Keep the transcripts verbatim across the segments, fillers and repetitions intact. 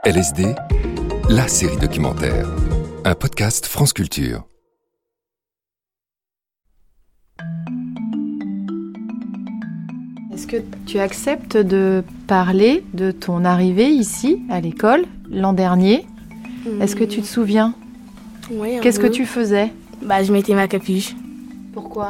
L S D, la série documentaire. Un podcast France Culture. Est-ce que tu acceptes de parler de ton arrivée ici, à l'école, l'an dernier ? mmh. Est-ce que tu te souviens ? Oui, Qu'est-ce peu. que tu faisais ? Bah, je mettais ma capuche. Pourquoi ?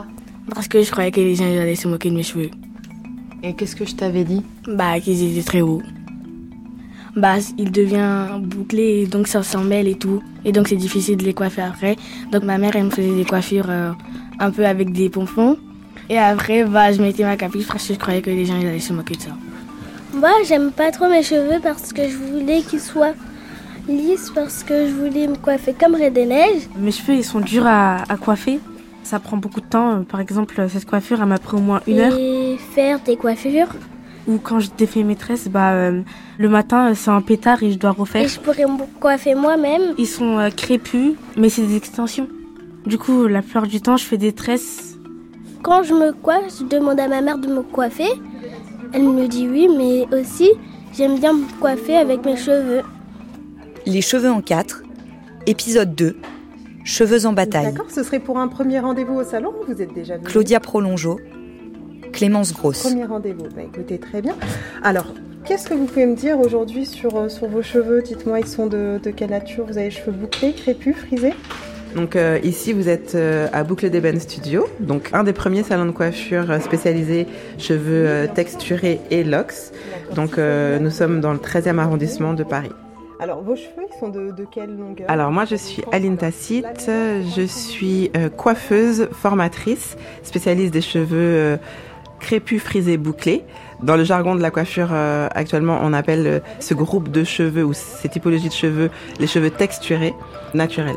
Parce que je croyais que les gens allaient se moquer de mes cheveux. Et qu'est-ce que je t'avais dit ? Bah, qu'ils étaient très hauts. Bah, il devient bouclé, donc ça s'en mêle et tout. Et donc, c'est difficile de les coiffer après. Donc, ma mère, elle me faisait des coiffures euh, un peu avec des pompons. Et après, bah, je mettais ma capuche parce que je croyais que les gens ils allaient se moquer de ça. Moi, j'aime pas trop mes cheveux parce que je voulais qu'ils soient lisses, parce que je voulais me coiffer comme Reine des Neiges. Mes cheveux, ils sont durs à, à coiffer. Ça prend beaucoup de temps. Par exemple, cette coiffure, elle m'a pris au moins une heure. Et faire des coiffures. Ou quand je défais mes tresses, bah, euh, le matin, c'est un pétard et je dois refaire. Et je pourrais me coiffer moi-même. Ils sont euh, crépus, mais c'est des extensions. Du coup, la plupart du temps, je fais des tresses. Quand je me coiffe, je demande à ma mère de me coiffer. Elle me dit oui, mais aussi, j'aime bien me coiffer avec mes cheveux. Les cheveux en quatre, épisode deux, cheveux en bataille. D'accord, ce serait pour un premier rendez-vous au salon, vous êtes déjà venue. Claudia Prolongeau, Clémence Grosse. Premier rendez-vous, bah écoutez, très bien. Alors, qu'est-ce que vous pouvez me dire aujourd'hui sur, sur vos cheveux ? Dites-moi, ils sont de, de quelle nature ? Vous avez les cheveux bouclés, crépus, frisés ? Donc euh, ici vous êtes euh, à Boucle d'Ébène Studio, donc un des premiers salons de coiffure euh, spécialisés cheveux euh, texturés et locks. Donc euh, nous sommes dans le treizième arrondissement de Paris. Alors vos cheveux, ils sont de, de quelle longueur ? Alors moi je suis Aline Tacite, je suis euh, coiffeuse, formatrice, spécialiste des cheveux euh, crépus, frisés, bouclés. Dans le jargon de la coiffure, euh, actuellement, on appelle euh, ce groupe de cheveux ou ces typologies de cheveux les cheveux texturés naturels.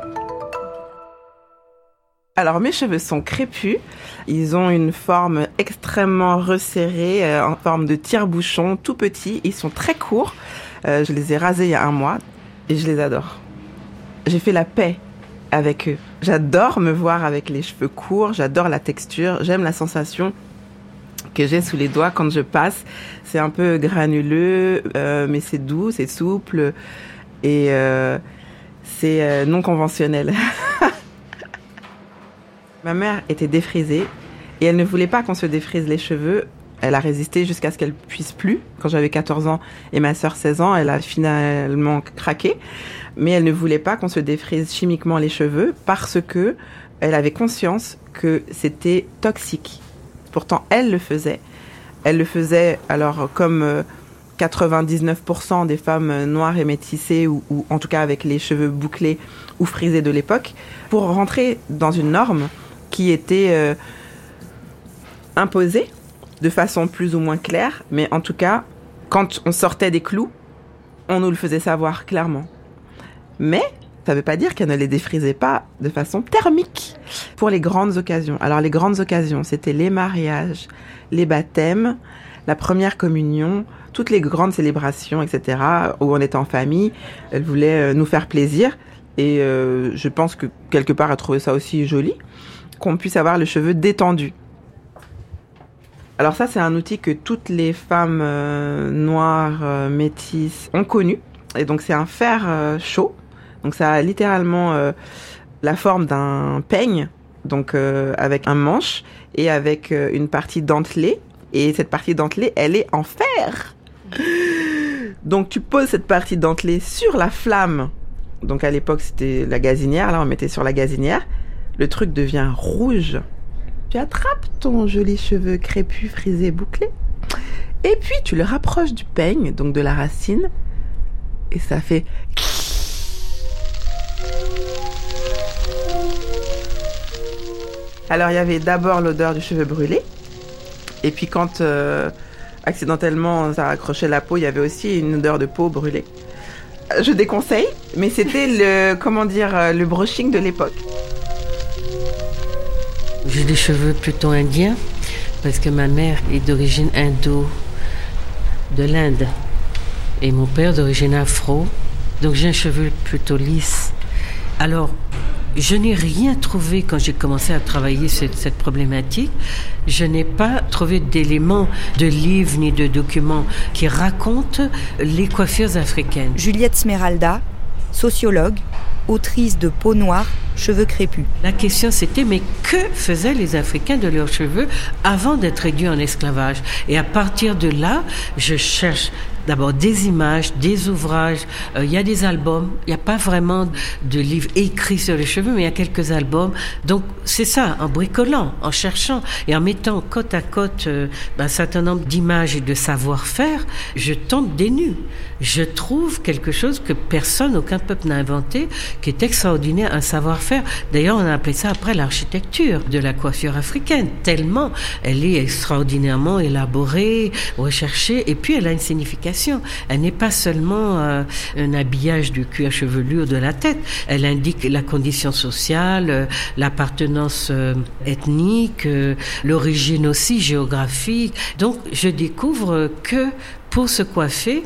Alors mes cheveux sont crépus, ils ont une forme extrêmement resserrée, euh, en forme de tire-bouchon, tout petit, ils sont très courts. Euh, je les ai rasés il y a un mois et je les adore. J'ai fait la paix avec eux. J'adore me voir avec les cheveux courts, j'adore la texture, j'aime la sensation que j'ai sous les doigts quand je passe. C'est un peu granuleux, euh, mais c'est doux, c'est souple et euh, c'est euh, non conventionnel. Ma mère était défrisée et elle ne voulait pas qu'on se défrise les cheveux. Elle a résisté jusqu'à ce qu'elle puisse plus. Quand j'avais quatorze ans et ma sœur seize ans, elle a finalement craqué. Mais elle ne voulait pas qu'on se défrise chimiquement les cheveux parce que elle avait conscience que c'était toxique. Pourtant, elle le faisait. Elle le faisait alors comme quatre-vingt-dix-neuf pour cent des femmes noires et métissées ou, ou en tout cas avec les cheveux bouclés ou frisés de l'époque pour rentrer dans une norme qui était euh, imposée de façon plus ou moins claire, mais en tout cas, quand on sortait des clous, on nous le faisait savoir clairement. Mais ça ne veut pas dire qu'elle ne les défrisait pas de façon thermique pour les grandes occasions. Alors les grandes occasions, c'était les mariages, les baptêmes, la première communion, toutes les grandes célébrations, et cetera, où on était en famille. Elle voulait nous faire plaisir et euh, je pense que quelque part, elle trouvait ça aussi joli, qu'on puisse avoir le cheveu détendu. Alors ça, c'est un outil que toutes les femmes euh, noires, euh, métisses ont connu. Et donc, c'est un fer euh, chaud. Donc, ça a littéralement euh, la forme d'un peigne, donc euh, avec un manche et avec euh, une partie dentelée. Et cette partie dentelée, elle est en fer. Donc, tu poses cette partie dentelée sur la flamme. Donc, à l'époque, c'était la gazinière. Là, on mettait sur la gazinière. Le truc devient rouge. Tu attrapes ton joli cheveu crépus, frisé, bouclé. Et puis, tu le rapproches du peigne, donc de la racine. Et ça fait... Alors, il y avait d'abord l'odeur du cheveu brûlé. Et puis, quand euh, accidentellement ça accrochait la peau, il y avait aussi une odeur de peau brûlée. Je déconseille, mais c'était le, comment dire, le brushing de l'époque. J'ai des cheveux plutôt indiens parce que ma mère est d'origine indo, de l'Inde, et mon père d'origine afro. Donc j'ai un cheveu plutôt lisse. Alors, Je n'ai rien trouvé quand j'ai commencé à travailler cette, cette problématique. Je n'ai pas trouvé d'éléments de livres ni de documents qui racontent les coiffures africaines. Juliette Smeralda, sociologue, autrice de Peau noire, cheveux crépus. La question c'était, mais que faisaient les Africains de leurs cheveux avant d'être réduits en esclavage? Et à partir de là, je cherche d'abord des images, des ouvrages, il euh, y a des albums, il n'y a pas vraiment de livres écrits sur les cheveux, mais il y a quelques albums. Donc c'est ça, en bricolant, en cherchant et en mettant côte à côte euh, un certain nombre d'images et de savoir-faire, je tente des nus. Je trouve quelque chose que personne, aucun peuple n'a inventé, qui est extraordinaire, un savoir-faire. D'ailleurs, on a appelé ça après l'architecture de la coiffure africaine, tellement elle est extraordinairement élaborée, recherchée, et puis elle a une signification. Elle n'est pas seulement euh, un habillage du cuir chevelure de la tête. Elle indique la condition sociale, euh, l'appartenance euh, ethnique, euh, l'origine aussi géographique. Donc, je découvre que pour se coiffer,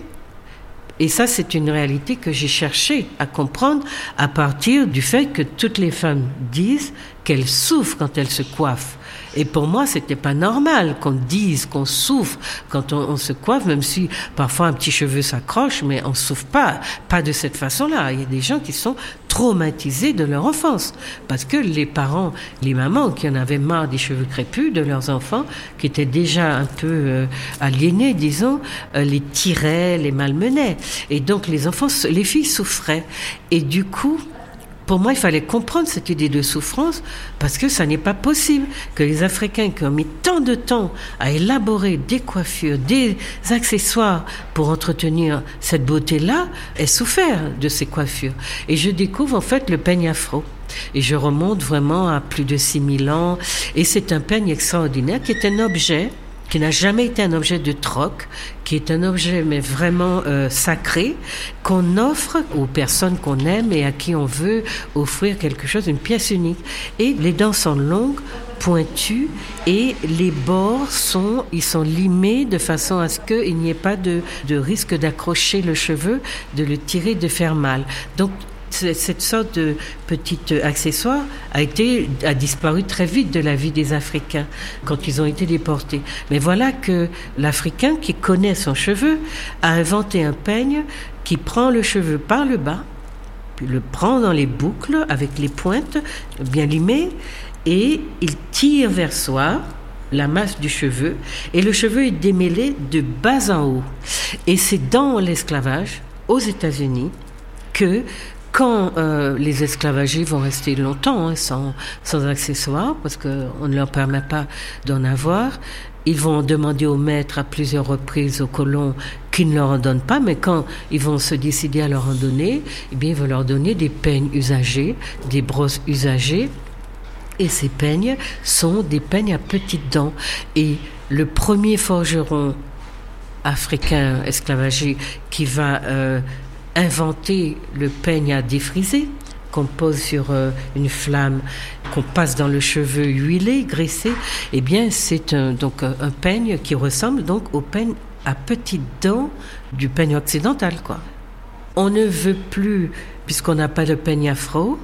et ça, c'est une réalité que j'ai cherché à comprendre à partir du fait que toutes les femmes disent qu'elles souffrent quand elles se coiffent. Et pour moi, c'était pas normal qu'on dise qu'on souffre quand on, on se coiffe, même si parfois un petit cheveu s'accroche, mais on souffre pas, pas de cette façon-là. Il y a des gens qui sont traumatisés de leur enfance parce que les parents, les mamans qui en avaient marre des cheveux crépus de leurs enfants, qui étaient déjà un peu euh, aliénés, disons, euh, les tiraient, les malmenaient. Et donc les enfants, les filles souffraient. Et du coup, pour moi, il fallait comprendre cette idée de souffrance parce que ça n'est pas possible que les Africains qui ont mis tant de temps à élaborer des coiffures, des accessoires pour entretenir cette beauté-là aient souffert de ces coiffures. Et je découvre en fait le peigne afro. Et je remonte vraiment à plus de six mille ans. Et c'est un peigne extraordinaire qui est un objet qui n'a jamais été un objet de troc, qui est un objet mais vraiment euh, sacré, qu'on offre aux personnes qu'on aime et à qui on veut offrir quelque chose, une pièce unique. Et les dents sont longues, pointues, et les bords sont, ils sont limés de façon à ce qu'il n'y ait pas de, de risque d'accrocher le cheveu, de le tirer, de faire mal. Donc, cette sorte de petit accessoire a été a disparu très vite de la vie des Africains quand ils ont été déportés. Mais voilà que l'Africain qui connaît son cheveu a inventé un peigne qui prend le cheveu par le bas, puis le prend dans les boucles avec les pointes bien limées et il tire vers soi la masse du cheveu et le cheveu est démêlé de bas en haut. Et c'est dans l'esclavage aux États-Unis que quand euh, les esclavagés vont rester longtemps hein, sans, sans accessoires, parce qu'on ne leur permet pas d'en avoir, ils vont demander au maître à plusieurs reprises aux colons qu'ils ne leur en donnent pas, mais quand ils vont se décider à leur en donner, eh bien, ils vont leur donner des peignes usagées, des brosses usagées, et ces peignes sont des peignes à petites dents. Et le premier forgeron africain esclavagé qui va euh, inventer le peigne à défriser, qu'on pose sur euh, une flamme, qu'on passe dans le cheveu huilé, graissé, eh bien c'est un, donc un, un peigne qui ressemble donc au peigne à petites dents du peigne occidental, quoi. On ne veut plus, puisqu'on n'a pas de peigne afro,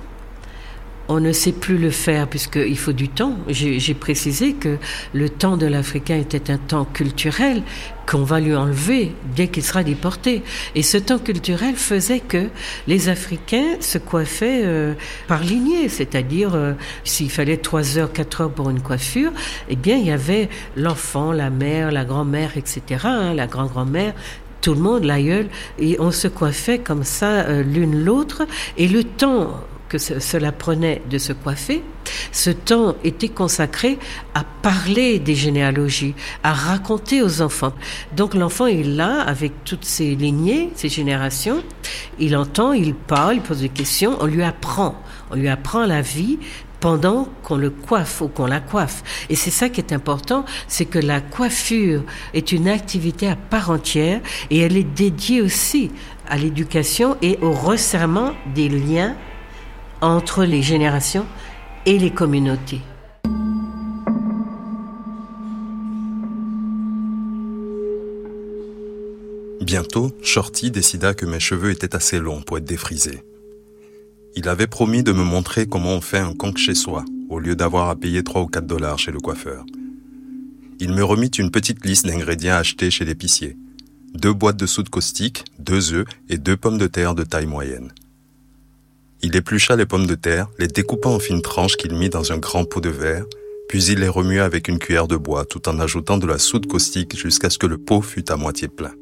on ne sait plus le faire puisqu'il faut du temps. J'ai, j'ai précisé que le temps de l'Africain était un temps culturel qu'on va lui enlever dès qu'il sera déporté. Et ce temps culturel faisait que les Africains se coiffaient euh, par lignée, c'est-à-dire euh, s'il fallait trois heures, quatre heures pour une coiffure, eh bien il y avait l'enfant, la mère, la grand-mère, et cetera, hein, la grand-grand-mère, tout le monde, l'aïeul, et on se coiffait comme ça euh, l'une l'autre. Et le temps que ce, cela prenait de se coiffer, ce temps était consacré à parler des généalogies, à raconter aux enfants. Donc l'enfant est là avec toutes ses lignées, ses générations, il entend, il parle, il pose des questions, on lui apprend, on lui apprend la vie pendant qu'on le coiffe ou qu'on la coiffe. Et c'est ça qui est important, c'est que la coiffure est une activité à part entière et elle est dédiée aussi à l'éducation et au resserrement des liens entre les générations et les communautés. Bientôt, Shorty décida que mes cheveux étaient assez longs pour être défrisés. Il avait promis de me montrer comment on fait un conque chez soi, au lieu d'avoir à payer trois ou quatre dollars chez le coiffeur. Il me remit une petite liste d'ingrédients achetés chez l'épicier. Deux boîtes de soude caustique, deux œufs et deux pommes de terre de taille moyenne. Il éplucha les pommes de terre, les découpa en fines tranches qu'il mit dans un grand pot de verre, puis il les remua avec une cuillère de bois tout en ajoutant de la soude caustique jusqu'à ce que le pot fût à moitié plein.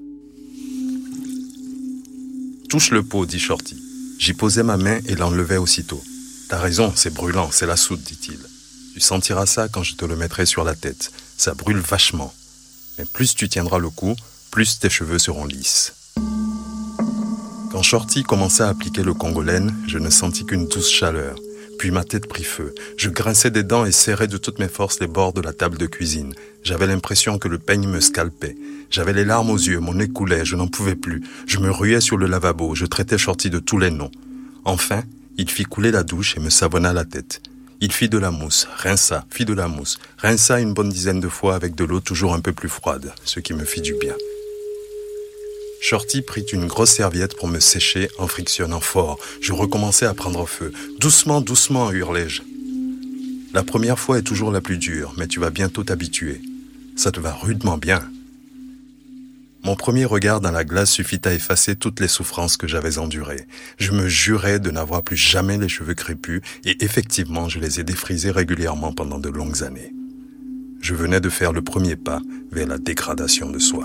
« Touche le pot, dit Shorty. » J'y posai ma main et l'enlevai aussitôt. « T'as raison, c'est brûlant, c'est la soude, dit-il. Tu sentiras ça quand je te le mettrai sur la tête. Ça brûle vachement. Mais plus tu tiendras le coup, plus tes cheveux seront lisses. » Quand Shorty commença à appliquer le congolène, je ne sentis qu'une douce chaleur. Puis ma tête prit feu. Je grinçais des dents et serrais de toutes mes forces les bords de la table de cuisine. J'avais l'impression que le peigne me scalpait. J'avais les larmes aux yeux, mon nez coulait, je n'en pouvais plus. Je me ruais sur le lavabo, je traitais Shorty de tous les noms. Enfin, il fit couler la douche et me savonna la tête. Il fit de la mousse, rinça, fit de la mousse, rinça une bonne dizaine de fois avec de l'eau toujours un peu plus froide, ce qui me fit du bien. Shorty prit une grosse serviette pour me sécher en frictionnant fort. Je recommençai à prendre feu. « Doucement, doucement !» hurlai-je. « La première fois est toujours la plus dure, mais tu vas bientôt t'habituer. Ça te va rudement bien. » Mon premier regard dans la glace suffit à effacer toutes les souffrances que j'avais endurées. Je me jurais de n'avoir plus jamais les cheveux crépus et effectivement, je les ai défrisés régulièrement pendant de longues années. Je venais de faire le premier pas vers la dégradation de soi.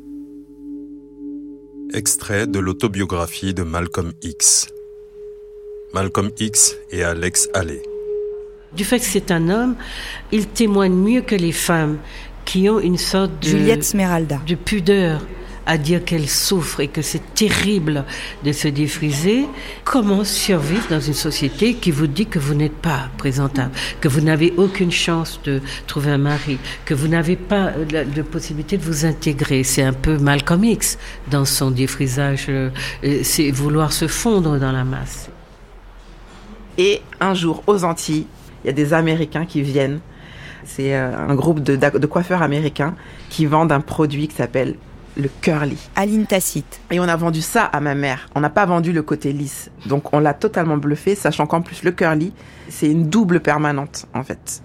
Extrait de l'autobiographie de Malcolm X. Malcolm X et Alex Haley. Du fait que c'est un homme, il témoigne mieux que les femmes qui ont une sorte de, Juliette Smeralda. de pudeur à dire qu'elles souffrent et que c'est terrible de se défriser. Comment survivre dans une société qui vous dit que vous n'êtes pas présentable, que vous n'avez aucune chance de trouver un mari, que vous n'avez pas la, la possibilité de vous intégrer. C'est un peu Malcolm X dans son défrisage. C'est vouloir se fondre dans la masse. Et un jour, aux Antilles, il y a des Américains qui viennent. C'est un groupe de, de coiffeurs américains qui vendent un produit qui s'appelle le curly. Aline Tacite. Et on a vendu ça à ma mère. On n'a pas vendu le côté lisse. Donc on l'a totalement bluffé, sachant qu'en plus le curly, c'est une double permanente en fait.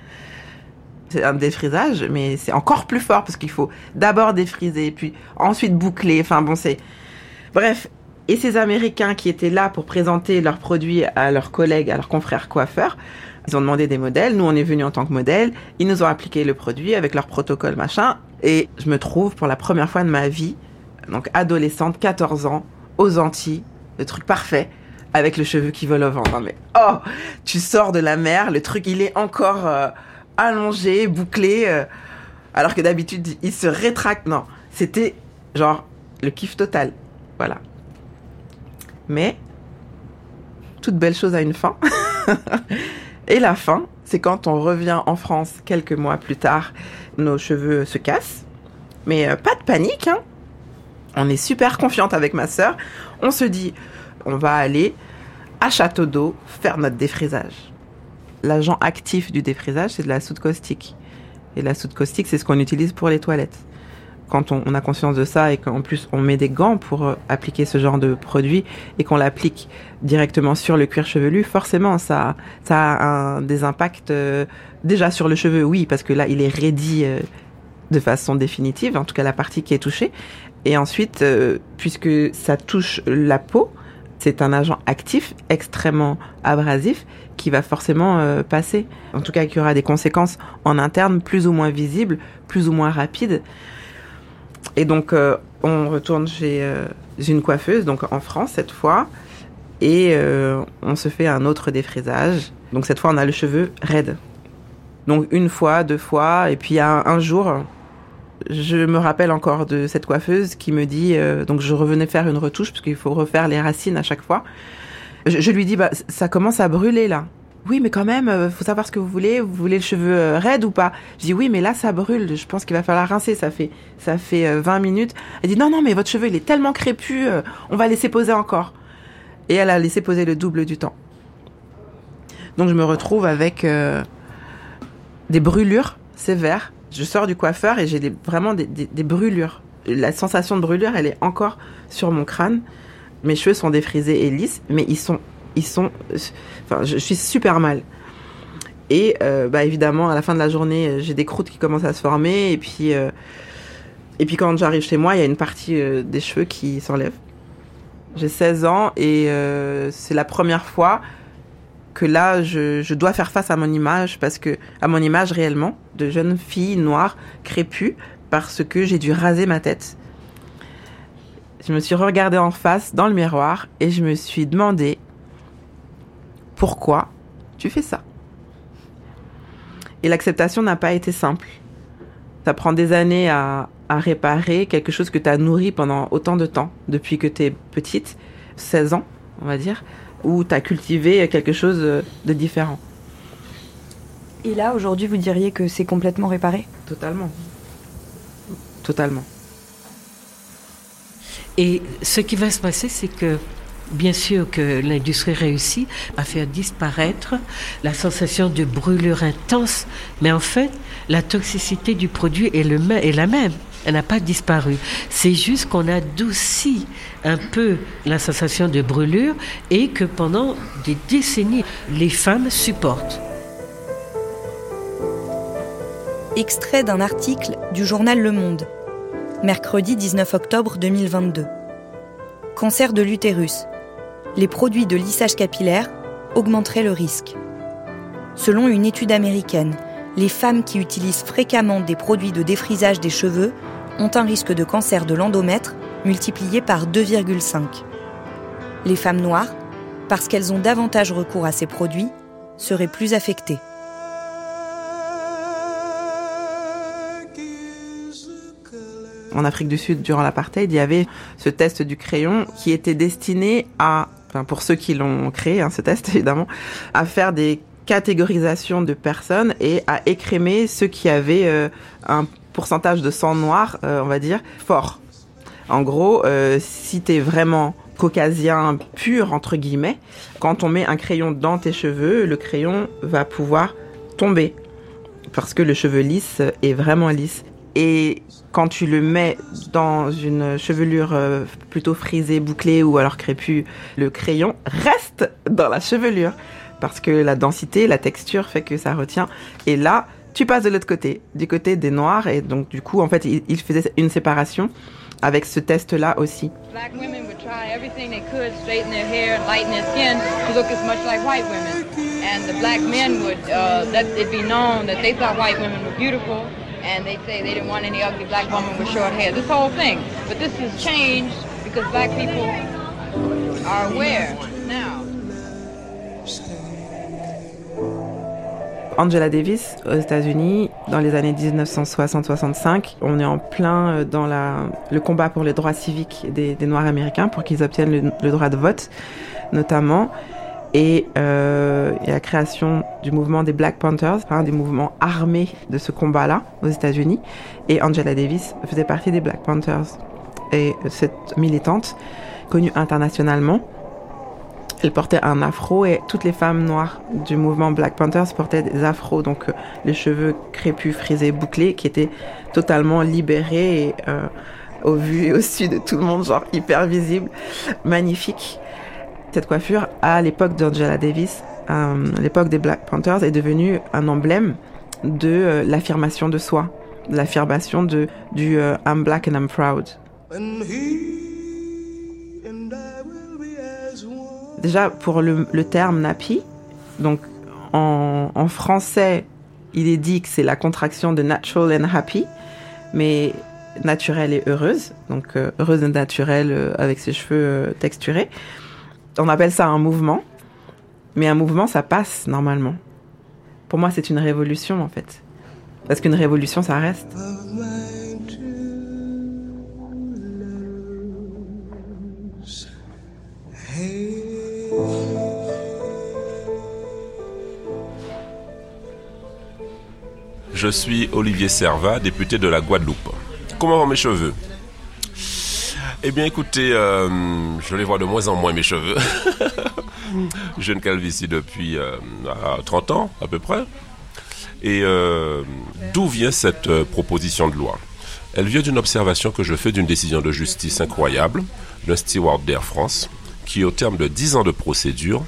C'est un défrisage, mais c'est encore plus fort parce qu'il faut d'abord défriser, puis ensuite boucler. Enfin bon, c'est... Bref. Et ces Américains qui étaient là pour présenter leurs produits à leurs collègues, à leurs confrères coiffeurs, ils ont demandé des modèles. Nous, on est venus en tant que modèles. Ils nous ont appliqué le produit avec leur protocole, machin. Et je me trouve pour la première fois de ma vie, donc adolescente, quatorze ans, aux Antilles, le truc parfait, avec le cheveu qui vole au vent. Non mais, oh, tu sors de la mer, le truc, il est encore euh, allongé, bouclé, euh, alors que d'habitude, il se rétracte. Non, c'était genre le kiff total. Voilà. Mais, toute belle chose a une fin. Et la fin, c'est quand on revient en France quelques mois plus tard, nos cheveux se cassent. Mais euh, pas de panique, hein. On est super confiante avec ma sœur. On se dit, on va aller à Château d'Eau faire notre défrisage. L'agent actif du défrisage, c'est de la soude caustique. Et la soude caustique, c'est ce qu'on utilise pour les toilettes. Quand on, on a conscience de ça et qu'en plus on met des gants pour euh, appliquer ce genre de produit et qu'on l'applique directement sur le cuir chevelu, forcément ça, ça a un, des impacts euh, déjà sur le cheveu, oui, parce que là il est raidi euh, de façon définitive, en tout cas la partie qui est touchée. Et ensuite, euh, puisque ça touche la peau, c'est un agent actif extrêmement abrasif qui va forcément euh, passer. En tout cas, qui aura des conséquences en interne plus ou moins visibles, plus ou moins rapides. Et donc, euh, on retourne chez euh, une coiffeuse, donc en France cette fois, et euh, on se fait un autre défrisage. Donc cette fois, on a le cheveu raide. Donc une fois, deux fois, et puis un, un jour, je me rappelle encore de cette coiffeuse qui me dit, euh, donc je revenais faire une retouche, parce qu'il faut refaire les racines à chaque fois. Je, je lui dis, bah, ça commence à brûler là. Oui, mais quand même, euh, faut savoir ce que vous voulez. Vous voulez le cheveu euh, raide ou pas? Je dis oui, mais là, ça brûle. Je pense qu'il va falloir rincer. Ça fait, ça fait euh, vingt minutes. Elle dit non, non, mais votre cheveu, il est tellement crépus. Euh, on va laisser poser encore. Et elle a laissé poser le double du temps. Donc, je me retrouve avec euh, des brûlures sévères. Je sors du coiffeur et j'ai des, vraiment des, des, des brûlures. La sensation de brûlure, elle est encore sur mon crâne. Mes cheveux sont défrisés et lisses, mais ils sont ils sont... Enfin, je, je suis super mal. Et euh, bah, évidemment, à la fin de la journée, j'ai des croûtes qui commencent à se former. Et puis, euh, et puis quand j'arrive chez moi, il y a une partie euh, des cheveux qui s'enlève. J'ai seize ans et euh, c'est la première fois que là, je, je dois faire face à mon image, parce que, à mon image réellement, de jeune fille noire, crépue, parce que j'ai dû raser ma tête. Je me suis regardée en face dans le miroir et je me suis demandé pourquoi tu fais ça. Et l'acceptation n'a pas été simple. Ça prend des années à, à réparer quelque chose que tu as nourri pendant autant de temps, depuis que tu es petite, seize ans, on va dire, où tu as cultivé quelque chose de différent. Et là, aujourd'hui, vous diriez que c'est complètement réparé ? Totalement. Totalement. Et ce qui va se passer, c'est que, bien sûr que l'industrie réussit à faire disparaître la sensation de brûlure intense, mais en fait, la toxicité du produit est, le, est la même. Elle n'a pas disparu. C'est juste qu'on adoucit un peu la sensation de brûlure et que pendant des décennies, les femmes supportent. Extrait d'un article du journal Le Monde, mercredi dix-neuf octobre deux mille vingt-deux. Cancer de l'utérus. Les produits de lissage capillaire augmenteraient le risque. Selon une étude américaine, les femmes qui utilisent fréquemment des produits de défrisage des cheveux ont un risque de cancer de l'endomètre multiplié par deux virgule cinq. Les femmes noires, parce qu'elles ont davantage recours à ces produits, seraient plus affectées. En Afrique du Sud, durant l'apartheid, il y avait ce test du crayon qui était destiné à, enfin pour ceux qui l'ont créé, hein, ce test évidemment, à faire des catégorisations de personnes et à écrémer ceux qui avaient euh, un pourcentage de sang noir, euh, on va dire, fort. En gros, euh, si t'es vraiment caucasien pur, entre guillemets, quand on met un crayon dans tes cheveux, le crayon va pouvoir tomber parce que le cheveu lisse est vraiment lisse. Et quand tu le mets dans une chevelure euh, plutôt frisée, bouclée ou alors crépue, le crayon reste dans la chevelure parce que la densité, la texture fait que ça retient. Et là, tu passes de l'autre côté, du côté des noirs. Et donc, du coup, en fait, il, il faisait une séparation avec ce test-là aussi. Black women would try everything they could, straighten their hair, lighten their skin to look as much like white women. And the black men would uh, let it be known that they thought white women were beautiful. And they'd say they didn't want any ugly black woman with short hair. This whole thing. But this has changed because black people are aware now. Angela Davis, aux États-Unis, dans les années dix-neuf cent soixante soixante-cinq, on est en plein dans la, le combat pour les droits civiques des, des Noirs américains, pour qu'ils obtiennent le, le droit de vote, notamment. Et euh, il y a la création du mouvement des Black Panthers, un des mouvements armés de ce combat-là aux États-Unis. Et Angela Davis faisait partie des Black Panthers. Et cette militante, connue internationalement, elle portait un afro et toutes les femmes noires du mouvement Black Panthers portaient des afros, donc euh, les cheveux crépus, frisés, bouclés, qui étaient totalement libérés et euh, au vu et au su de tout le monde, genre hyper visible, magnifique. Cette coiffure, à l'époque d'Angela Davis, euh, l'époque des Black Panthers, est devenue un emblème de euh, l'affirmation de soi, de l'affirmation de, du euh, « I'm black and I'm proud ». Déjà, pour le, le terme nappy, donc en, en français, il est dit que c'est la contraction de natural and happy, mais naturelle et heureuse, donc euh, heureuse et naturelle euh, avec ses cheveux euh, texturés. On appelle ça un mouvement, mais un mouvement, ça passe normalement. Pour moi, c'est une révolution en fait, parce qu'une révolution, ça reste. Je suis Olivier Servat, député de la Guadeloupe. Comment vont mes cheveux ? Eh bien écoutez, euh, je les vois de moins en moins mes cheveux. J'ai une calvitie depuis euh, trente ans à peu près. Et euh, d'où vient cette euh, proposition de loi ? Elle vient d'une observation que je fais d'une décision de justice incroyable d'un steward d'Air France qui, au terme de dix ans de procédure,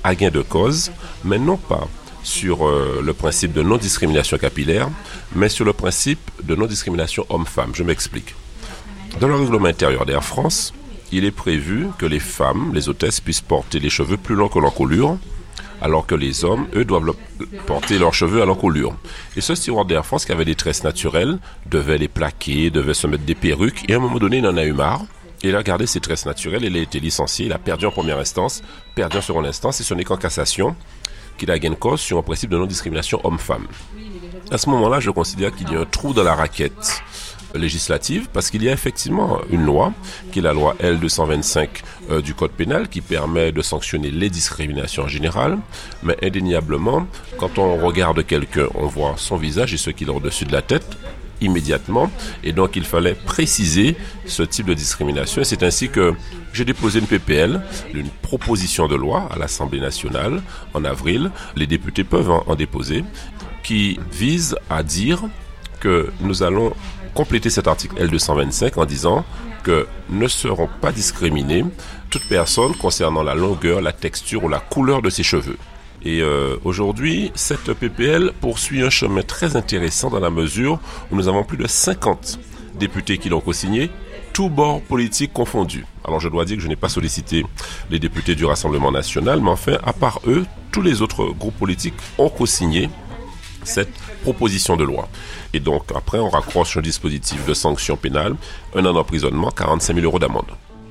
à gain de cause, mais non pas sur euh, le principe de non-discrimination capillaire, mais sur le principe de non-discrimination homme-femme. Je m'explique. Dans le règlement intérieur d'Air France, il est prévu que les femmes, les hôtesses, puissent porter les cheveux plus longs que l'encolure, alors que les hommes, eux, doivent porter leurs cheveux à l'encolure. Et ce steward d'Air France, qui avait des tresses naturelles, devait les plaquer, devait se mettre des perruques, et à un moment donné, il en a eu marre. Il a gardé ses tresses naturelles, il a été licencié, il a perdu en première instance, perdu en seconde instance, et ce n'est qu'en cassation qu'il a gain de cause sur un principe de non-discrimination homme-femme. À ce moment-là, je considère qu'il y a un trou dans la raquette législative, parce qu'il y a effectivement une loi, qui est la loi L deux cent vingt-cinq euh, du Code pénal, qui permet de sanctionner les discriminations en général, mais indéniablement, quand on regarde quelqu'un, on voit son visage et ce qu'il a au-dessus de la tête, immédiatement, et donc il fallait préciser ce type de discrimination, et c'est ainsi que j'ai déposé une P P L, une proposition de loi à l'Assemblée nationale en avril, les députés peuvent en, en déposer, qui vise à dire que nous allons compléter cet article L deux cent vingt-cinq en disant que ne seront pas discriminées toutes personnes concernant la longueur, la texture ou la couleur de ses cheveux. Et euh, aujourd'hui, cette P P L poursuit un chemin très intéressant dans la mesure où nous avons plus de cinquante députés qui l'ont co-signé, tous bords politiques confondus. Alors je dois dire que je n'ai pas sollicité les députés du Rassemblement national, mais enfin, à part eux, tous les autres groupes politiques ont co-signé cette proposition de loi. Et donc, après, on raccroche un dispositif de sanction pénale, un an d'emprisonnement, quarante-cinq mille euros d'amende.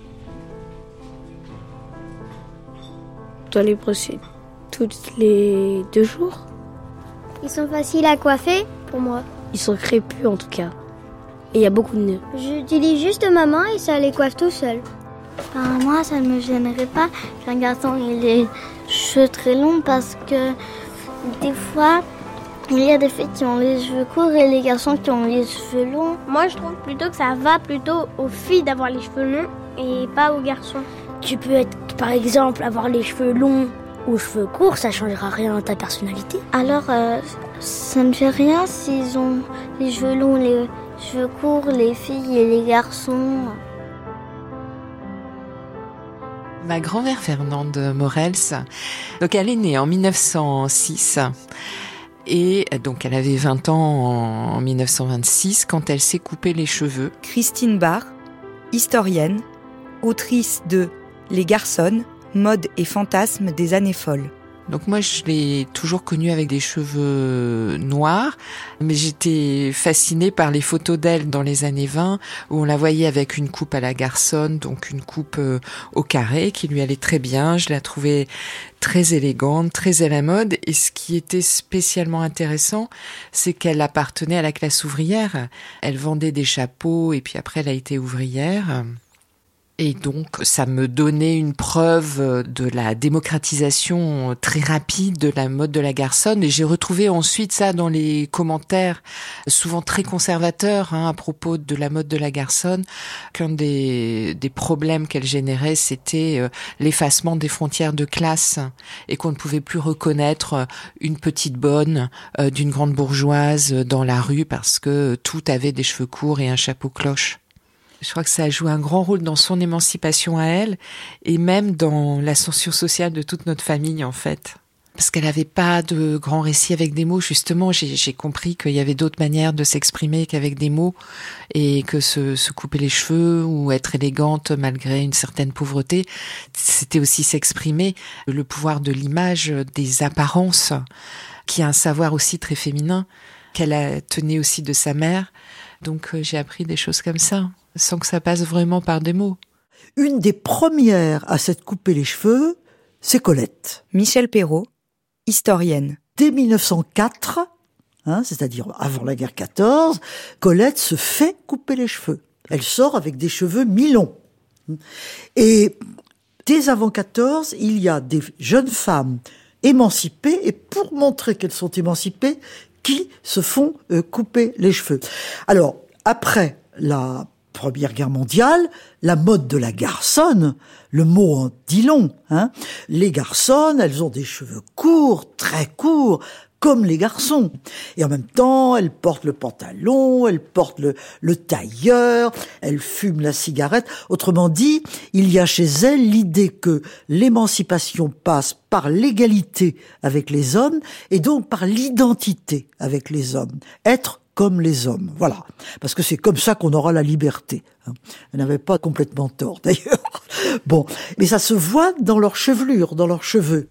Tu dois les brosser tous les deux jours. Ils sont faciles à coiffer pour moi. Ils sont crépus en tout cas. Et il y a beaucoup de nœuds. J'utilise juste ma main et ça les coiffe tout seul. Ben, moi, ça ne me gênerait pas. J'ai un garçon, il a les cheveux très longs parce que des fois, il y a des filles qui ont les cheveux courts et les garçons qui ont les cheveux longs. Moi, je trouve plutôt que ça va plutôt aux filles d'avoir les cheveux longs et pas aux garçons. Tu peux être, par exemple, avoir les cheveux longs ou cheveux courts, ça changera rien à ta personnalité. Alors, euh, ça ne fait rien s'ils ont les cheveux longs, les cheveux courts, les filles et les garçons. Ma grand-mère Fernande Morels, donc elle est née en mille neuf cent six. Et donc, elle avait vingt ans en mille neuf cent vingt-six quand elle s'est coupé les cheveux. Christine Barr, historienne, autrice de Les garçonnes, mode et fantasmes des années folles. Donc moi, je l'ai toujours connue avec des cheveux noirs, mais j'étais fascinée par les photos d'elle dans les années vingt, où on la voyait avec une coupe à la garçonne, donc une coupe euh, au carré, qui lui allait très bien. Je la trouvais très élégante, très à la mode. Et ce qui était spécialement intéressant, c'est qu'elle appartenait à la classe ouvrière. Elle vendait des chapeaux, et puis après, elle a été ouvrière. Et donc, ça me donnait une preuve de la démocratisation très rapide de la mode de la garçonne. Et j'ai retrouvé ensuite ça dans les commentaires, souvent très conservateurs, hein, à propos de la mode de la garçonne. Qu'un des, des problèmes qu'elle générait, c'était euh, l'effacement des frontières de classe et qu'on ne pouvait plus reconnaître une petite bonne euh, d'une grande bourgeoise dans la rue parce que tout avait des cheveux courts et un chapeau cloche. Je crois que ça a joué un grand rôle dans son émancipation à elle et même dans l'ascension sociale de toute notre famille, en fait. Parce qu'elle n'avait pas de grands récits avec des mots. Justement, j'ai, j'ai compris qu'il y avait d'autres manières de s'exprimer qu'avec des mots et que se, se couper les cheveux ou être élégante malgré une certaine pauvreté, c'était aussi s'exprimer. Le pouvoir de l'image, des apparences, qui a un savoir aussi très féminin, qu'elle a tenait aussi de sa mère. Donc euh, j'ai appris des choses comme ça, sans que ça passe vraiment par des mots. Une des premières à s'être coupé les cheveux, c'est Colette. Michel Perrault, historienne. Dès mille neuf cent quatre, hein, c'est-à-dire avant la guerre quatorze, Colette se fait couper les cheveux. Elle sort avec des cheveux mi-longs. Et dès avant quatorze, il y a des jeunes femmes émancipées, et pour montrer qu'elles sont émancipées, qui se font euh, couper les cheveux. Alors, après la Première Guerre mondiale, la mode de la garçonne, le mot en dit long, hein. Les garçonnes, elles ont des cheveux courts, très courts, comme les garçons. Et en même temps, elle porte le pantalon, elle porte le, le tailleur, elle fume la cigarette. Autrement dit, il y a chez elle l'idée que l'émancipation passe par l'égalité avec les hommes et donc par l'identité avec les hommes. Être comme les hommes, voilà. Parce que c'est comme ça qu'on aura la liberté. Elle n'avait pas complètement tort, d'ailleurs. Bon, mais ça se voit dans leur chevelure, dans leurs cheveux.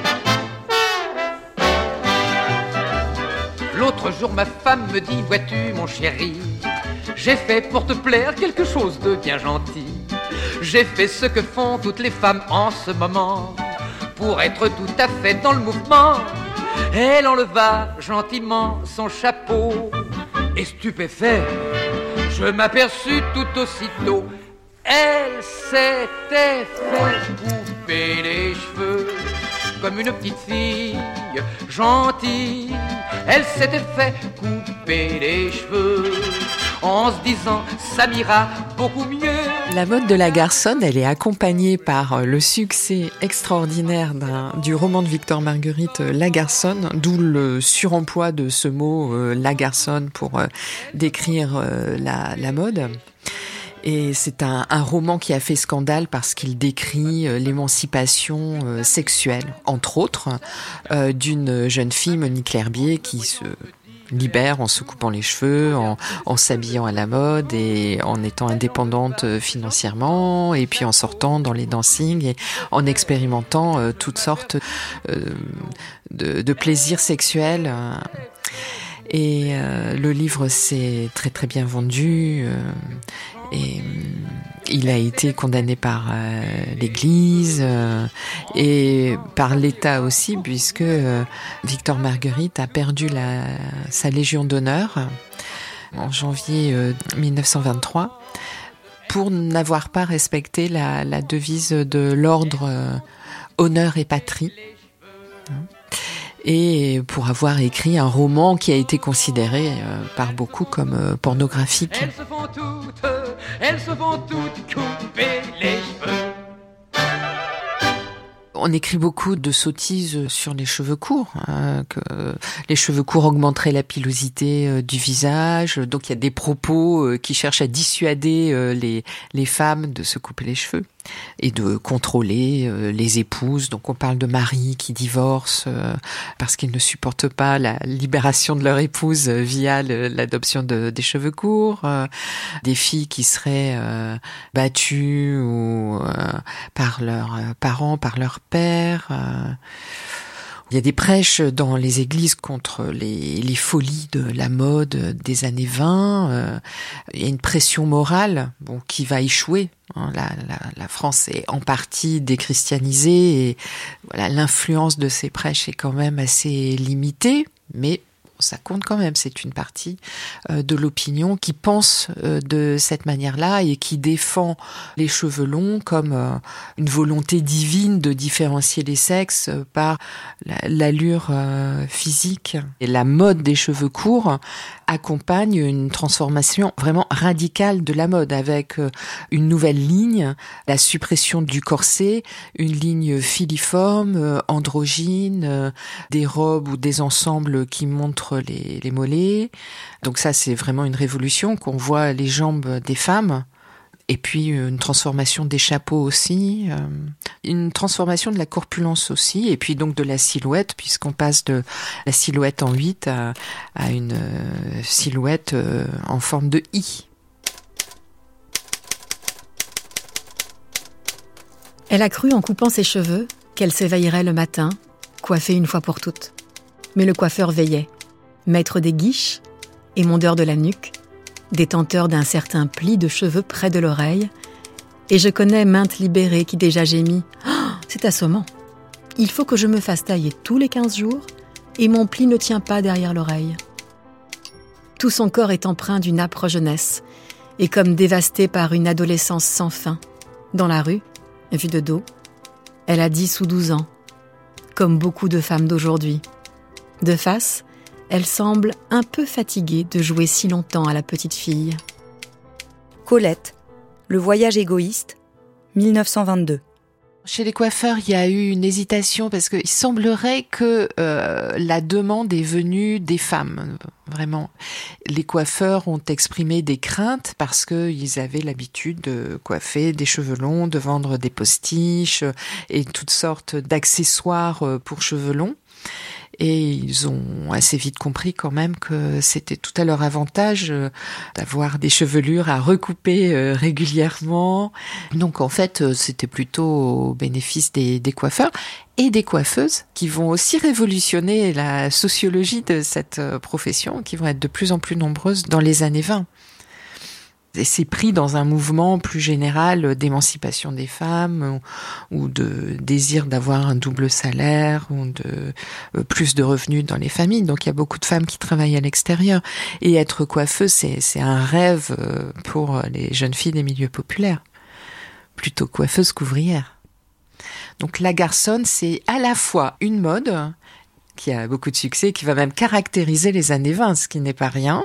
L'autre jour, ma femme me dit, vois-tu, mon chéri, j'ai fait pour te plaire quelque chose de bien gentil. J'ai fait ce que font toutes les femmes en ce moment, pour être tout à fait dans le mouvement. Elle enleva gentiment son chapeau, et stupéfait, je m'aperçus tout aussitôt. Elle s'était fait couper les cheveux comme une petite fille gentille. Elle s'était fait couper les cheveux en se disant ça m'ira beaucoup mieux. La mode de la garçonne, elle est accompagnée par le succès extraordinaire d'un, du roman de Victor Marguerite, La Garçonne, d'où le suremploi de ce mot euh, la garçonne pour euh, décrire euh, la, la mode. Et c'est un, un roman qui a fait scandale parce qu'il décrit euh, l'émancipation euh, sexuelle, entre autres, euh, d'une jeune fille, Monique L'Herbier, qui se libère en se coupant les cheveux, en, en s'habillant à la mode et en étant indépendante financièrement, et puis en sortant dans les dancings et en expérimentant euh, toutes sortes euh, de, de plaisirs sexuels. Et euh, le livre s'est très très bien vendu. Euh, Et il a été condamné par euh, l'Église euh, et par l'État aussi, puisque euh, Victor Marguerite a perdu la, sa Légion d'honneur en janvier euh, mille neuf cent vingt-trois pour n'avoir pas respecté la, la devise de l'ordre euh, honneur et patrie. Et pour avoir écrit un roman qui a été considéré euh, par beaucoup comme euh, pornographique. Elles se font toutes, elles se font toutes couper les cheveux. On écrit beaucoup de sottises sur les cheveux courts, hein, que les cheveux courts augmenteraient la pilosité euh, du visage. Donc il y a des propos euh, qui cherchent à dissuader euh, les, les femmes de se couper les cheveux et de contrôler euh, les épouses. Donc on parle de maris qui divorcent euh, parce qu'ils ne supportent pas la libération de leur épouse euh, via le, l'adoption de, des cheveux courts, euh, des filles qui seraient euh, battues ou euh, par leurs euh, parents, par leurs pères. Euh. Il y a des prêches dans les églises contre les, les folies de la mode des années vingt. Euh, il y a une pression morale, bon, qui va échouer. Hein, la, la, la France est en partie déchristianisée et voilà, l'influence de ces prêches est quand même assez limitée, mais ça compte quand même, c'est une partie euh, de l'opinion qui pense euh, de cette manière-là et qui défend les cheveux longs comme euh, une volonté divine de différencier les sexes euh, par la, l'allure euh, physique. Et la mode des cheveux courts accompagne une transformation vraiment radicale de la mode avec euh, une nouvelle ligne, la suppression du corset, une ligne filiforme, euh, androgyne, euh, des robes ou des ensembles qui montrent Les, les mollets. Donc ça, c'est vraiment une révolution, qu'on voit les jambes des femmes. Et puis une transformation des chapeaux aussi, euh, une transformation de la corpulence aussi, et puis donc de la silhouette, puisqu'on passe de la silhouette en huit à, à une euh, silhouette euh, en forme de I. Elle a cru en coupant ses cheveux qu'elle s'éveillerait le matin, coiffée une fois pour toutes. Mais le coiffeur veillait. Maître des guiches, émondeur de la nuque, détenteur d'un certain pli de cheveux près de l'oreille, et je connais maintes libérées qui déjà gémit. Oh, c'est assommant. Il faut que je me fasse tailler tous les quinze jours, et mon pli ne tient pas derrière l'oreille. Tout son corps est empreint d'une âpre jeunesse, et comme dévasté par une adolescence sans fin. Dans la rue, vue de dos, elle a dix ou douze ans, comme beaucoup de femmes d'aujourd'hui. De face, elle semble un peu fatiguée de jouer si longtemps à la petite fille. Colette, Le voyage égoïste, mille neuf cent vingt-deux. Chez les coiffeurs, il y a eu une hésitation parce qu'il semblerait que euh, la demande est venue des femmes, vraiment. Les coiffeurs ont exprimé des craintes parce qu'ils avaient l'habitude de coiffer des cheveux longs, de vendre des postiches et toutes sortes d'accessoires pour cheveux longs. Et ils ont assez vite compris quand même que c'était tout à leur avantage d'avoir des chevelures à recouper régulièrement. Donc en fait, c'était plutôt au bénéfice des, des coiffeurs et des coiffeuses qui vont aussi révolutionner la sociologie de cette profession, qui vont être de plus en plus nombreuses dans les années vingt. Et c'est pris dans un mouvement plus général d'émancipation des femmes ou, ou de désir d'avoir un double salaire ou de euh, plus de revenus dans les familles. Donc il y a beaucoup de femmes qui travaillent à l'extérieur. Et être coiffeuse, c'est, c'est un rêve pour les jeunes filles des milieux populaires. Plutôt coiffeuse qu'ouvrière. Donc la garçonne, c'est à la fois une mode qui a beaucoup de succès, qui va même caractériser les années vingt, ce qui n'est pas rien,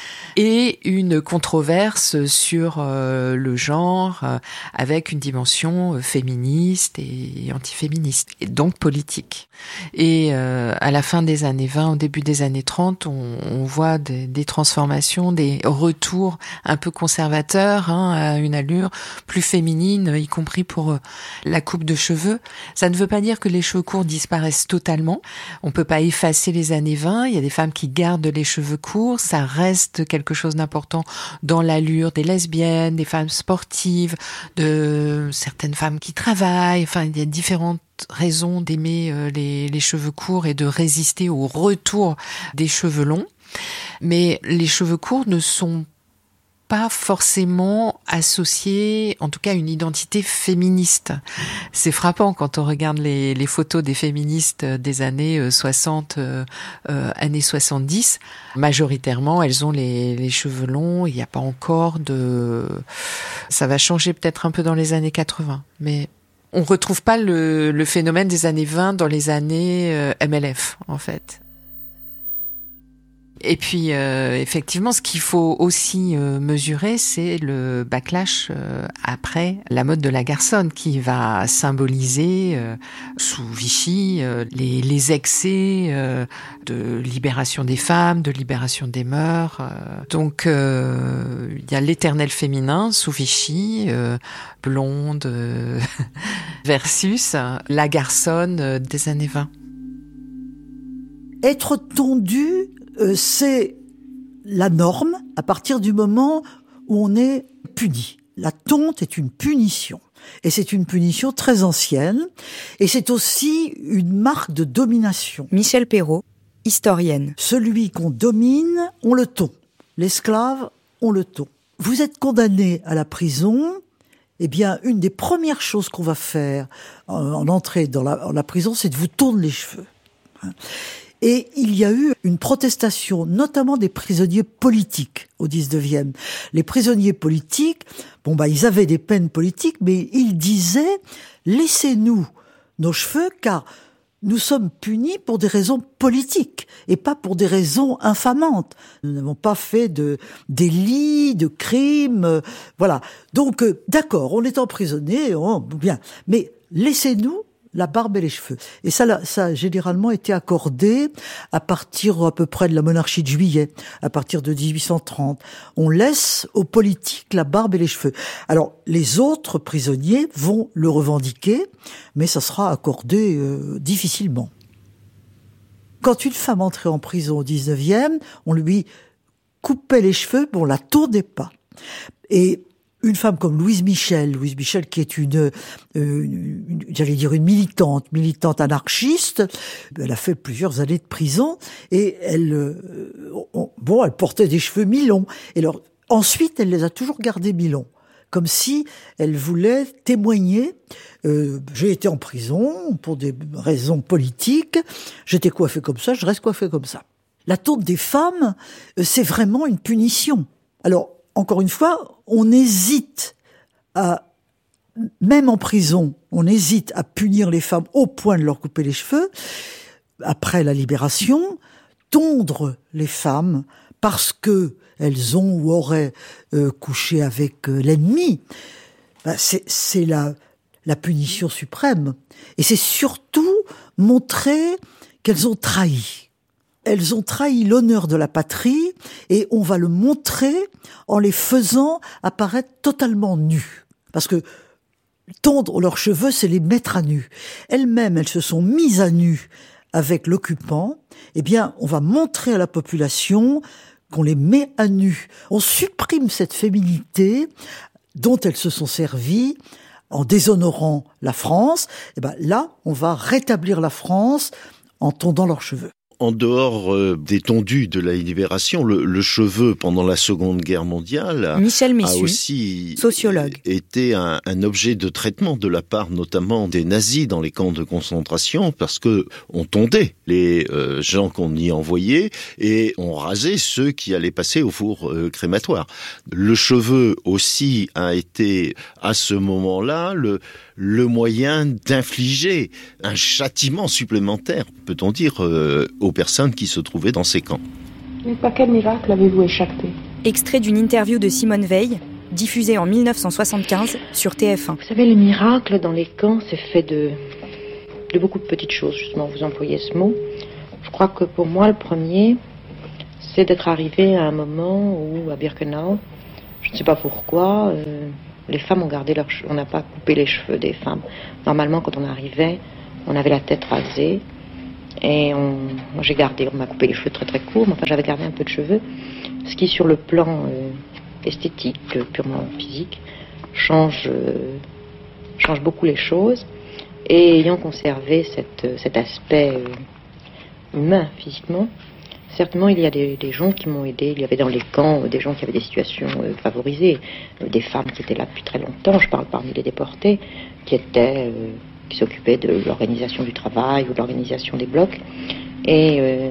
et une controverse sur euh, le genre euh, avec une dimension euh, féministe et antiféministe, et donc politique. Et euh, à la fin des années vingt, au début des années trente, on, on voit des, des transformations, des retours un peu conservateurs, hein, à une allure plus féminine, y compris pour euh, la coupe de cheveux. Ça ne veut pas dire que les cheveux courts disparaissent totalement. On peut pas effacer les années vingt. Il y a des femmes qui gardent les cheveux courts. Ça reste quelque chose d'important dans l'allure des lesbiennes, des femmes sportives, de certaines femmes qui travaillent. Enfin, il y a différentes raisons d'aimer euh, les, les cheveux courts et de résister au retour des cheveux longs. Mais les cheveux courts ne sont pas forcément associés, en tout cas, à une identité féministe. C'est frappant quand on regarde les, les photos des féministes des années soixante, euh, euh, années soixante-dix. Majoritairement, elles ont les, les cheveux longs. Il n'y a pas encore de... Ça va changer peut-être un peu dans les années quatre-vingts, mais on retrouve pas le, le phénomène des années vingt dans les années euh, M L F, en fait. Et puis, euh, effectivement, ce qu'il faut aussi euh, mesurer, c'est le backlash euh, après la mode de la garçonne, qui va symboliser, euh, sous Vichy, euh, les, les excès euh, de libération des femmes, de libération des mœurs. Euh. Donc, euh, il y a l'éternel féminin sous Vichy, euh, blonde, euh, versus la garçonne euh, des années vingt. Être tondue, Euh, c'est la norme à partir du moment où on est puni. La tonte est une punition. Et c'est une punition très ancienne. Et c'est aussi une marque de domination. Michel Perrault, historienne. Celui qu'on domine, on le tond. L'esclave, on le tond. Vous êtes condamné à la prison. Eh bien, une des premières choses qu'on va faire en, en entrée dans la, dans la prison, c'est de vous tondre les cheveux. Et il y a eu une protestation, notamment des prisonniers politiques au dix-neuvième. Les prisonniers politiques, bon bah ils avaient des peines politiques, mais ils disaient « laissez-nous nos cheveux car nous sommes punis pour des raisons politiques et pas pour des raisons infamantes. Nous n'avons pas fait de délits, de crimes, euh, voilà. Donc euh, d'accord, on est emprisonné, oh, bien, mais laissez-nous la barbe et les cheveux. Et ça, ça a généralement été accordé à partir à peu près de la monarchie de Juillet, à partir de dix-huit cent trente. On laisse aux politiques la barbe et les cheveux. Alors, les autres prisonniers vont le revendiquer, mais ça sera accordé euh, difficilement. Quand une femme entrait en prison au dix-neuvième, on lui coupait les cheveux, mais on la tondait pas. Et une femme comme Louise Michel, Louise Michel qui est une, euh, une, une j'allais dire une militante, militante anarchiste, elle a fait plusieurs années de prison et elle, euh, on, bon, elle portait des cheveux mi-longs. Et alors ensuite, elle les a toujours gardés mi-longs, comme si elle voulait témoigner. Euh, j'ai été en prison pour des raisons politiques, j'étais coiffée comme ça, je reste coiffée comme ça. La tonte des femmes, euh, c'est vraiment une punition. Alors encore une fois, on hésite à, même en prison, on hésite à punir les femmes au point de leur couper les cheveux. Après la libération, tondre les femmes parce que elles ont ou auraient euh, couché avec euh, l'ennemi, ben c'est, c'est la, la punition suprême. Et c'est surtout montrer qu'elles ont trahi. Elles ont trahi l'honneur de la patrie et on va le montrer en les faisant apparaître totalement nues. Parce que tondre leurs cheveux, c'est les mettre à nu. Elles-mêmes, elles se sont mises à nu avec l'occupant. Eh bien, on va montrer à la population qu'on les met à nu. On supprime cette féminité dont elles se sont servies en déshonorant la France. Eh ben, là, on va rétablir la France en tondant leurs cheveux. En dehors euh, des tondus de la Libération, le, le cheveu pendant la Seconde Guerre mondiale a, Michel a aussi sociologue. été un, un objet de traitement de la part notamment des nazis dans les camps de concentration, parce que on tondait les euh, gens qu'on y envoyait et on rasait ceux qui allaient passer au four euh, crématoire. Le cheveu aussi a été à ce moment-là le le moyen d'infliger un châtiment supplémentaire, peut-on dire, euh, aux personnes qui se trouvaient dans ces camps. Mais par quel miracle avez-vous échappé ? Extrait d'une interview de Simone Veil, diffusée en mille neuf cent soixante-quinze sur T F un. Vous savez, le miracle dans les camps, c'est fait de, de beaucoup de petites choses, justement, vous employez ce mot. Je crois que pour moi, le premier, c'est d'être arrivé à un moment où, à Birkenau, je ne sais pas pourquoi... Euh, les femmes ont gardé leurs cheveux, on n'a pas coupé les cheveux des femmes. Normalement, quand on arrivait, on avait la tête rasée et on, moi j'ai gardé, on m'a coupé les cheveux très très courts, mais enfin j'avais gardé un peu de cheveux, ce qui sur le plan euh, esthétique, euh, purement physique, change, euh, change beaucoup les choses. Et ayant conservé cette, cet aspect euh, humain physiquement, certainement, il y a des, des gens qui m'ont aidé. Il y avait dans les camps des gens qui avaient des situations euh, favorisées, euh, des femmes qui étaient là depuis très longtemps. Je parle parmi les déportés, qui étaient, euh, qui s'occupaient de l'organisation du travail ou de l'organisation des blocs, et euh,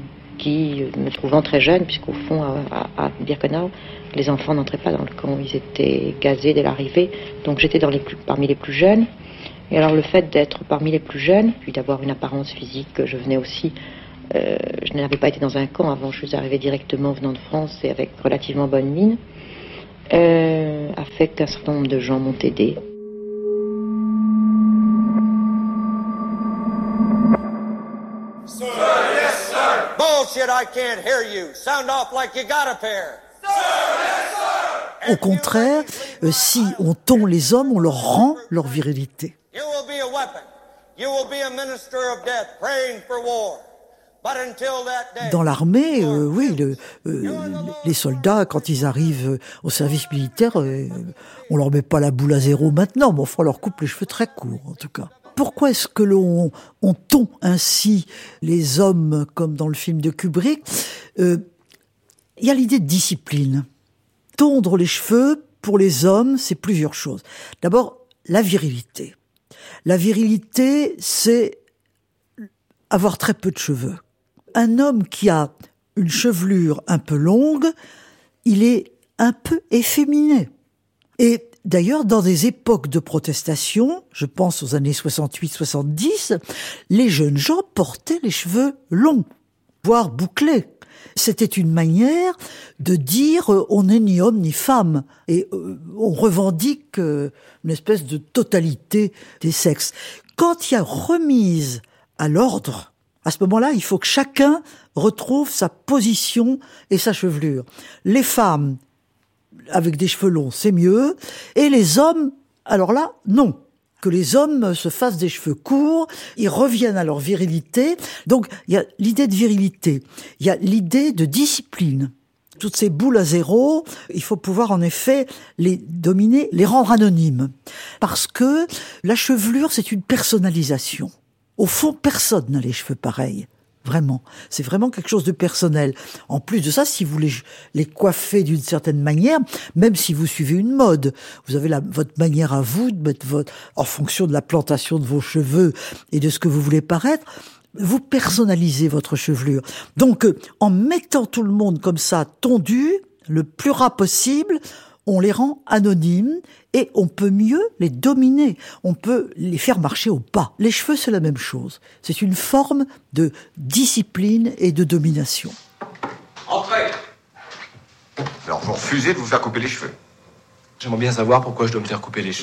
qui, me trouvant très jeune, puisqu'au fond, à, à, à Birkenau, les enfants n'entraient pas dans le camp, ils étaient gazés dès l'arrivée. Donc j'étais dans les plus, parmi les plus jeunes. Et alors le fait d'être parmi les plus jeunes, puis d'avoir une apparence physique, je venais aussi. Euh, je n'avais pas été dans un camp avant, je suis arrivée directement venant de France et avec relativement bonne mine, euh, a fait qu'un certain nombre de gens m'ont aidé. Sir, yes, sir. Bullshit, I can't hear you. Sound off like you got a pair. Sir, yes, sir. Au contraire, euh, si on tond les hommes, on leur rend leur virilité. You will be a weapon. You will be a minister of death, praying for war. Dans l'armée, euh, oui, le, euh, les soldats, quand ils arrivent au service militaire, euh, on leur met pas la boule à zéro maintenant, mais enfin, on leur coupe les cheveux très courts, en tout cas. Pourquoi est-ce que l'on on tond ainsi les hommes, comme dans le film de Kubrick ? euh, Il y a l'idée de discipline. Tondre les cheveux, pour les hommes, c'est plusieurs choses. D'abord, la virilité. La virilité, c'est avoir très peu de cheveux. Un homme qui a une chevelure un peu longue, il est un peu efféminé. Et d'ailleurs, dans des époques de protestation, je pense aux années soixante-huit soixante-dix, les jeunes gens portaient les cheveux longs, voire bouclés. C'était une manière de dire euh, on n'est ni homme ni femme. Et euh, on revendique euh, une espèce de totalité des sexes. Quand il y a remise à l'ordre, à ce moment-là, il faut que chacun retrouve sa position et sa chevelure. Les femmes, avec des cheveux longs, c'est mieux. Et les hommes, alors là, non. Que les hommes se fassent des cheveux courts, ils reviennent à leur virilité. Donc, il y a l'idée de virilité. Il y a l'idée de discipline. Toutes ces boules à zéro, il faut pouvoir en effet les dominer, les rendre anonymes. Parce que la chevelure, c'est une personnalisation. Au fond, personne n'a les cheveux pareils. Vraiment. C'est vraiment quelque chose de personnel. En plus de ça, si vous les, les coiffez d'une certaine manière, même si vous suivez une mode, vous avez la, votre manière à vous de mettre votre, en fonction de la plantation de vos cheveux et de ce que vous voulez paraître, vous personnalisez votre chevelure. Donc, en mettant tout le monde comme ça, tondu, le plus ras possible, on les rend anonymes et on peut mieux les dominer. On peut les faire marcher au pas. Les cheveux, c'est la même chose. C'est une forme de discipline et de domination. Entrez. Alors, vous refusez de vous faire couper les cheveux. J'aimerais bien savoir pourquoi je dois me faire couper les cheveux.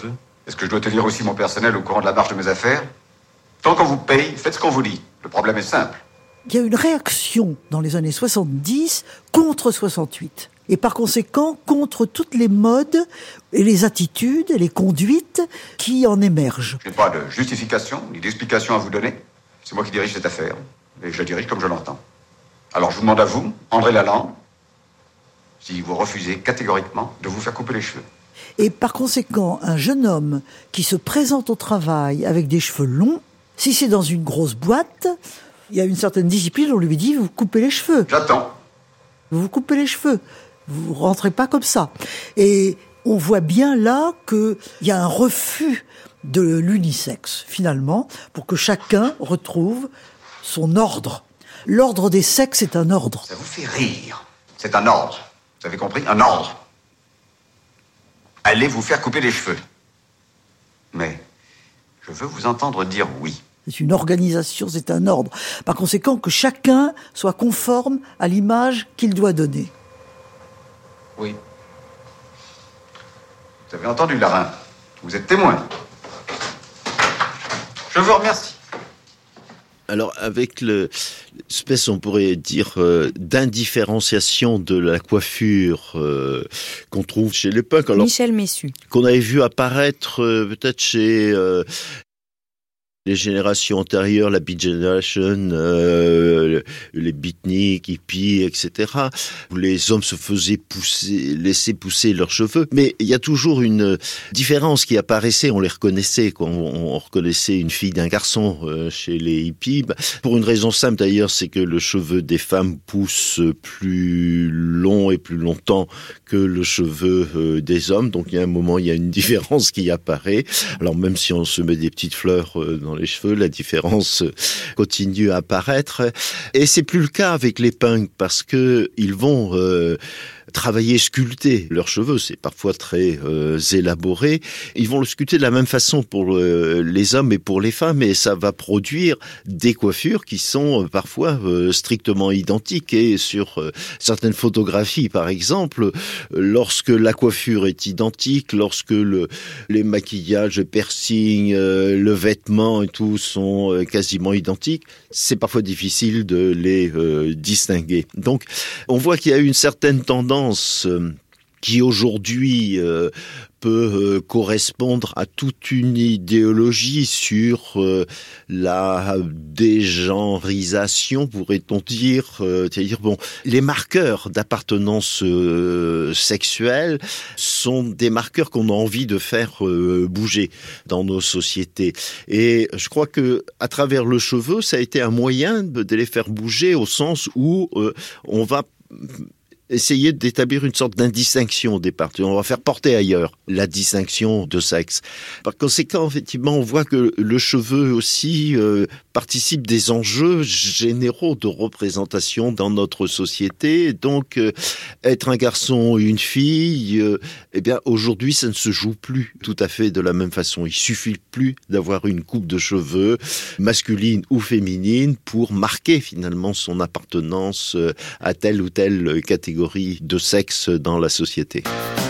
Est-ce que je dois tenir aussi mon personnel au courant de la marche de mes affaires? Tant qu'on vous paye, faites ce qu'on vous dit. Le problème est simple. Il y a une réaction dans les années soixante-dix contre soixante-huit. Et par conséquent, contre toutes les modes et les attitudes et les conduites qui en émergent. Je n'ai pas de justification ni d'explication à vous donner. C'est moi qui dirige cette affaire. Et je la dirige comme je l'entends. Alors je vous demande à vous, André Lalande, si vous refusez catégoriquement de vous faire couper les cheveux. Et par conséquent, un jeune homme qui se présente au travail avec des cheveux longs, si c'est dans une grosse boîte, il y a une certaine discipline, on lui dit, vous coupez les cheveux. J'attends. Vous vous coupez les cheveux. Vous rentrez pas comme ça. Et on voit bien là qu'il y a un refus de l'unisexe, finalement, pour que chacun retrouve son ordre. L'ordre des sexes est un ordre. Ça vous fait rire. C'est un ordre. Vous avez compris? Un ordre. Allez vous faire couper les cheveux. Mais je veux vous entendre dire oui. C'est une organisation, c'est un ordre. Par conséquent, que chacun soit conforme à l'image qu'il doit donner. Oui. Vous avez entendu, Larin. Vous êtes témoin. Je vous remercie. Alors, avec le, l'espèce, on pourrait dire, euh, d'indifférenciation de la coiffure euh, qu'on trouve chez les punks. Alors, Michel Messu. Qu'on avait vu apparaître euh, peut-être chez euh, les générations antérieures, la Beat Generation, euh, les beatniks, hippies, et cetera, où les hommes se faisaient pousser, laisser pousser leurs cheveux. Mais il y a toujours une différence qui apparaissait, on les reconnaissait, quoi. On, on reconnaissait une fille d'un garçon euh, chez les hippies. Pour une raison simple d'ailleurs, c'est que le cheveu des femmes pousse plus long et plus longtemps que le cheveu euh, des hommes. Donc il y a un moment, il y a une différence qui apparaît. Alors même si on se met des petites fleurs euh, dans les cheveux, la différence continue à apparaître. Et c'est plus le cas avec les punks parce que ils vont euh, travailler, sculpter leurs cheveux. C'est parfois très euh, élaboré. Ils vont le sculpter de la même façon pour euh, les hommes et pour les femmes, et ça va produire des coiffures qui sont euh, parfois euh, strictement identiques. Et sur euh, certaines photographies, par exemple, euh, lorsque la coiffure est identique, lorsque le, les maquillages, le piercing, euh, le vêtement et tout sont euh, quasiment identiques, c'est parfois difficile de les euh, distinguer. Donc, on voit qu'il y a une certaine tendance qui aujourd'hui euh, peut euh, correspondre à toute une idéologie sur euh, la dégenrisation, pourrait-on dire, euh, c'est-à-dire bon, les marqueurs d'appartenance euh, sexuelle sont des marqueurs qu'on a envie de faire euh, bouger dans nos sociétés. Et je crois que à travers le cheveu, ça a été un moyen de, de les faire bouger au sens où euh, on va essayer d'établir une sorte d'indistinction au départ. On va faire porter ailleurs la distinction de sexe. Par conséquent, effectivement, on voit que le cheveu aussi euh, participe des enjeux généraux de représentation dans notre société. Donc, euh, être un garçon ou une fille, euh, eh bien, aujourd'hui, ça ne se joue plus tout à fait de la même façon. Il suffit plus d'avoir une coupe de cheveux, masculine ou féminine, pour marquer finalement son appartenance à telle ou telle catégorie de sexe dans la société.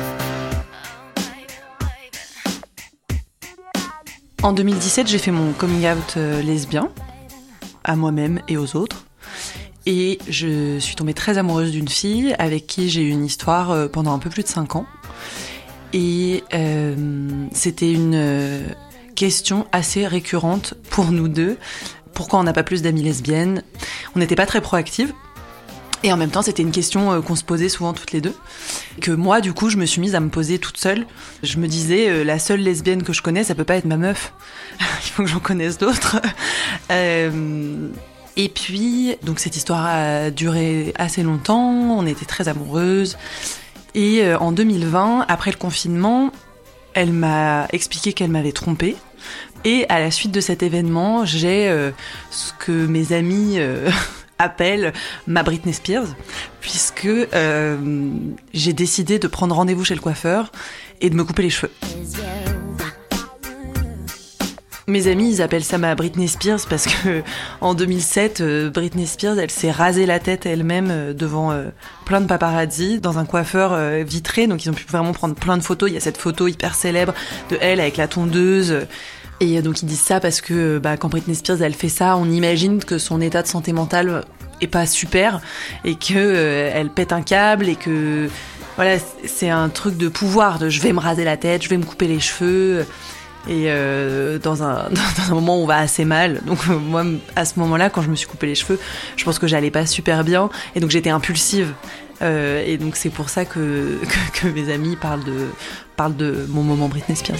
En deux mille dix-sept, j'ai fait mon coming out lesbien, à moi-même et aux autres. Et je suis tombée très amoureuse d'une fille avec qui j'ai eu une histoire pendant un peu plus de cinq ans. Et euh, c'était une question assez récurrente pour nous deux. Pourquoi on n'a pas plus d'amies lesbiennes ? On n'était pas très proactives. Et en même temps, c'était une question qu'on se posait souvent toutes les deux. Que moi, du coup, je me suis mise à me poser toute seule. Je me disais, euh, la seule lesbienne que je connais, ça peut pas être ma meuf. Il faut que j'en connaisse d'autres. Euh, et puis, donc cette histoire a duré assez longtemps. On était très amoureuses. Et euh, en deux mille vingt, après le confinement, elle m'a expliqué qu'elle m'avait trompée. Et à la suite de cet événement, j'ai euh, ce que mes amis... Euh, appelle ma Britney Spears, puisque euh, j'ai décidé de prendre rendez-vous chez le coiffeur et de me couper les cheveux. Mes amis, ils appellent ça ma Britney Spears parce que en deux mille sept, euh, Britney Spears, elle s'est rasé la tête elle-même euh, devant euh, plein de paparazzi dans un coiffeur euh, vitré. Donc ils ont pu vraiment prendre plein de photos. Il y a cette photo hyper célèbre de elle avec la tondeuse. Et donc ils disent ça parce que bah, quand Britney Spears elle fait ça, on imagine que son état de santé mentale est pas super et que euh, elle pète un câble et que voilà, c'est un truc de pouvoir, de je vais me raser la tête, je vais me couper les cheveux. Et euh, dans, un, dans un moment où on va assez mal. Donc euh, moi, à ce moment-là, quand je me suis coupé les cheveux, je pense que j'allais pas super bien. Et donc j'étais impulsive. Euh, et donc c'est pour ça que, que, que mes amis parlent de, parlent de mon moment Britney Spears.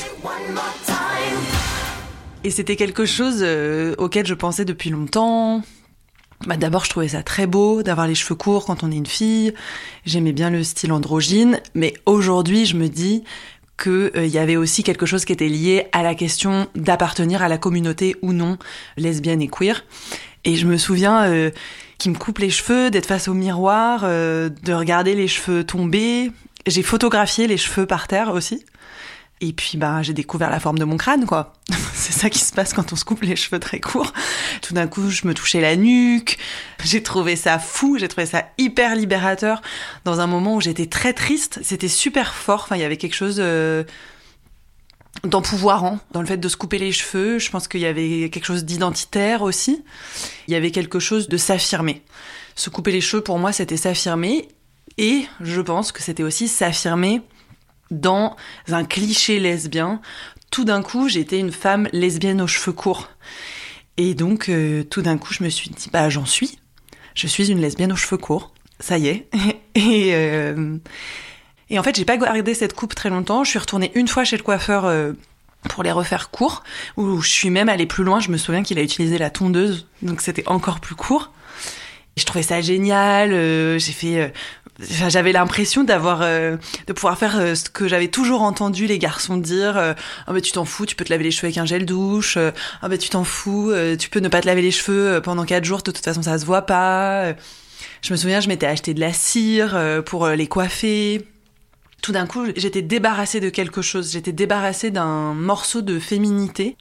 Et c'était quelque chose euh, auquel je pensais depuis longtemps. Bah, d'abord, je trouvais ça très beau d'avoir les cheveux courts quand on est une fille. J'aimais bien le style androgyne. Mais aujourd'hui, je me dis qu'il euh, y avait aussi quelque chose qui était lié à la question d'appartenir à la communauté ou non lesbienne et queer. Et je me souviens euh, qu'il me coupe les cheveux, d'être face au miroir, euh, de regarder les cheveux tomber. J'ai photographié les cheveux par terre aussi. Et puis, bah, j'ai découvert la forme de mon crâne, quoi. C'est ça qui se passe quand on se coupe les cheveux très courts. Tout d'un coup, je me touchais la nuque. J'ai trouvé ça fou, j'ai trouvé ça hyper libérateur. Dans un moment où j'étais très triste, c'était super fort. Enfin, il y avait quelque chose euh, d'empouvoirant dans le fait de se couper les cheveux. Je pense qu'il y avait quelque chose d'identitaire aussi. Il y avait quelque chose de s'affirmer. Se couper les cheveux, pour moi, c'était s'affirmer. Et je pense que c'était aussi s'affirmer dans un cliché lesbien. Tout d'un coup, j'étais une femme lesbienne aux cheveux courts. Et donc, euh, tout d'un coup, je me suis dit, bah, j'en suis. Je suis une lesbienne aux cheveux courts. Ça y est. Et, euh, et en fait, j'ai pas gardé cette coupe très longtemps. Je suis retournée une fois chez le coiffeur euh, pour les refaire courts, où je suis même allée plus loin. Je me souviens qu'il a utilisé la tondeuse, donc c'était encore plus court. Et je trouvais ça génial. Euh, j'ai fait... Euh, Enfin, j'avais l'impression d'avoir euh, de pouvoir faire euh, ce que j'avais toujours entendu les garçons dire euh, oh, bah, tu t'en fous, tu peux te laver les cheveux avec un gel douche, euh, oh, bah, tu t'en fous, euh, tu peux ne pas te laver les cheveux pendant quatre jours, de toute façon ça se voit pas. Je me souviens, je m'étais acheté de la cire euh, pour euh, les coiffer. Tout d'un coup, j'étais débarrassée de quelque chose, j'étais débarrassée d'un morceau de féminité.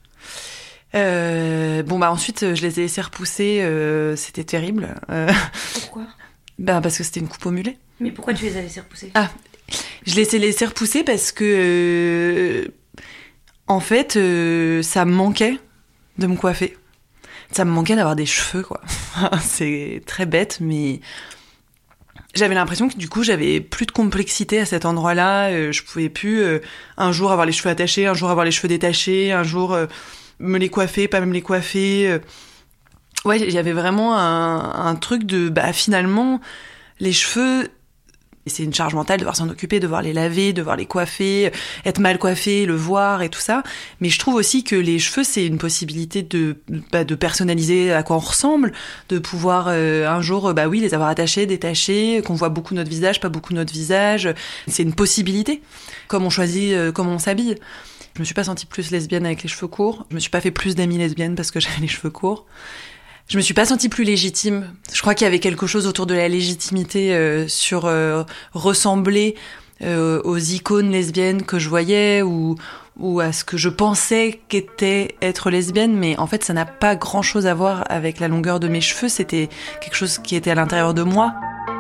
Euh, bon bah ensuite je les ai laissés repousser, euh, c'était terrible. Euh, Pourquoi ? Bah parce que c'était une coupe au mulet. Mais pourquoi tu les as laissés repousser ? Ah, je les ai laissés repousser parce que, euh, en fait, euh, ça me manquait de me coiffer. Ça me manquait d'avoir des cheveux, quoi. C'est très bête, mais j'avais l'impression que du coup, j'avais plus de complexité à cet endroit-là. Euh, je pouvais plus euh, un jour avoir les cheveux attachés, un jour avoir les cheveux détachés, un jour euh, me les coiffer, pas me les coiffer. Euh, Ouais, il y avait vraiment un, un truc de, bah, finalement, les cheveux, c'est une charge mentale de devoir s'en occuper, de devoir les laver, de devoir les coiffer, être mal coiffé, le voir et tout ça. Mais je trouve aussi que les cheveux, c'est une possibilité de, bah, de personnaliser à quoi on ressemble, de pouvoir euh, un jour, bah oui, les avoir attachés, détachés, qu'on voit beaucoup notre visage, pas beaucoup notre visage. C'est une possibilité. Comme on choisit, euh, comment on s'habille. Je me suis pas sentie plus lesbienne avec les cheveux courts. Je me suis pas fait plus d'amis lesbiennes parce que j'avais les cheveux courts. Je me suis pas sentie plus légitime. Je crois qu'il y avait quelque chose autour de la légitimité euh, sur euh, ressembler euh, aux icônes lesbiennes que je voyais ou, ou à ce que je pensais qu'était être lesbienne. Mais en fait, ça n'a pas grand-chose à voir avec la longueur de mes cheveux. C'était quelque chose qui était à l'intérieur de moi.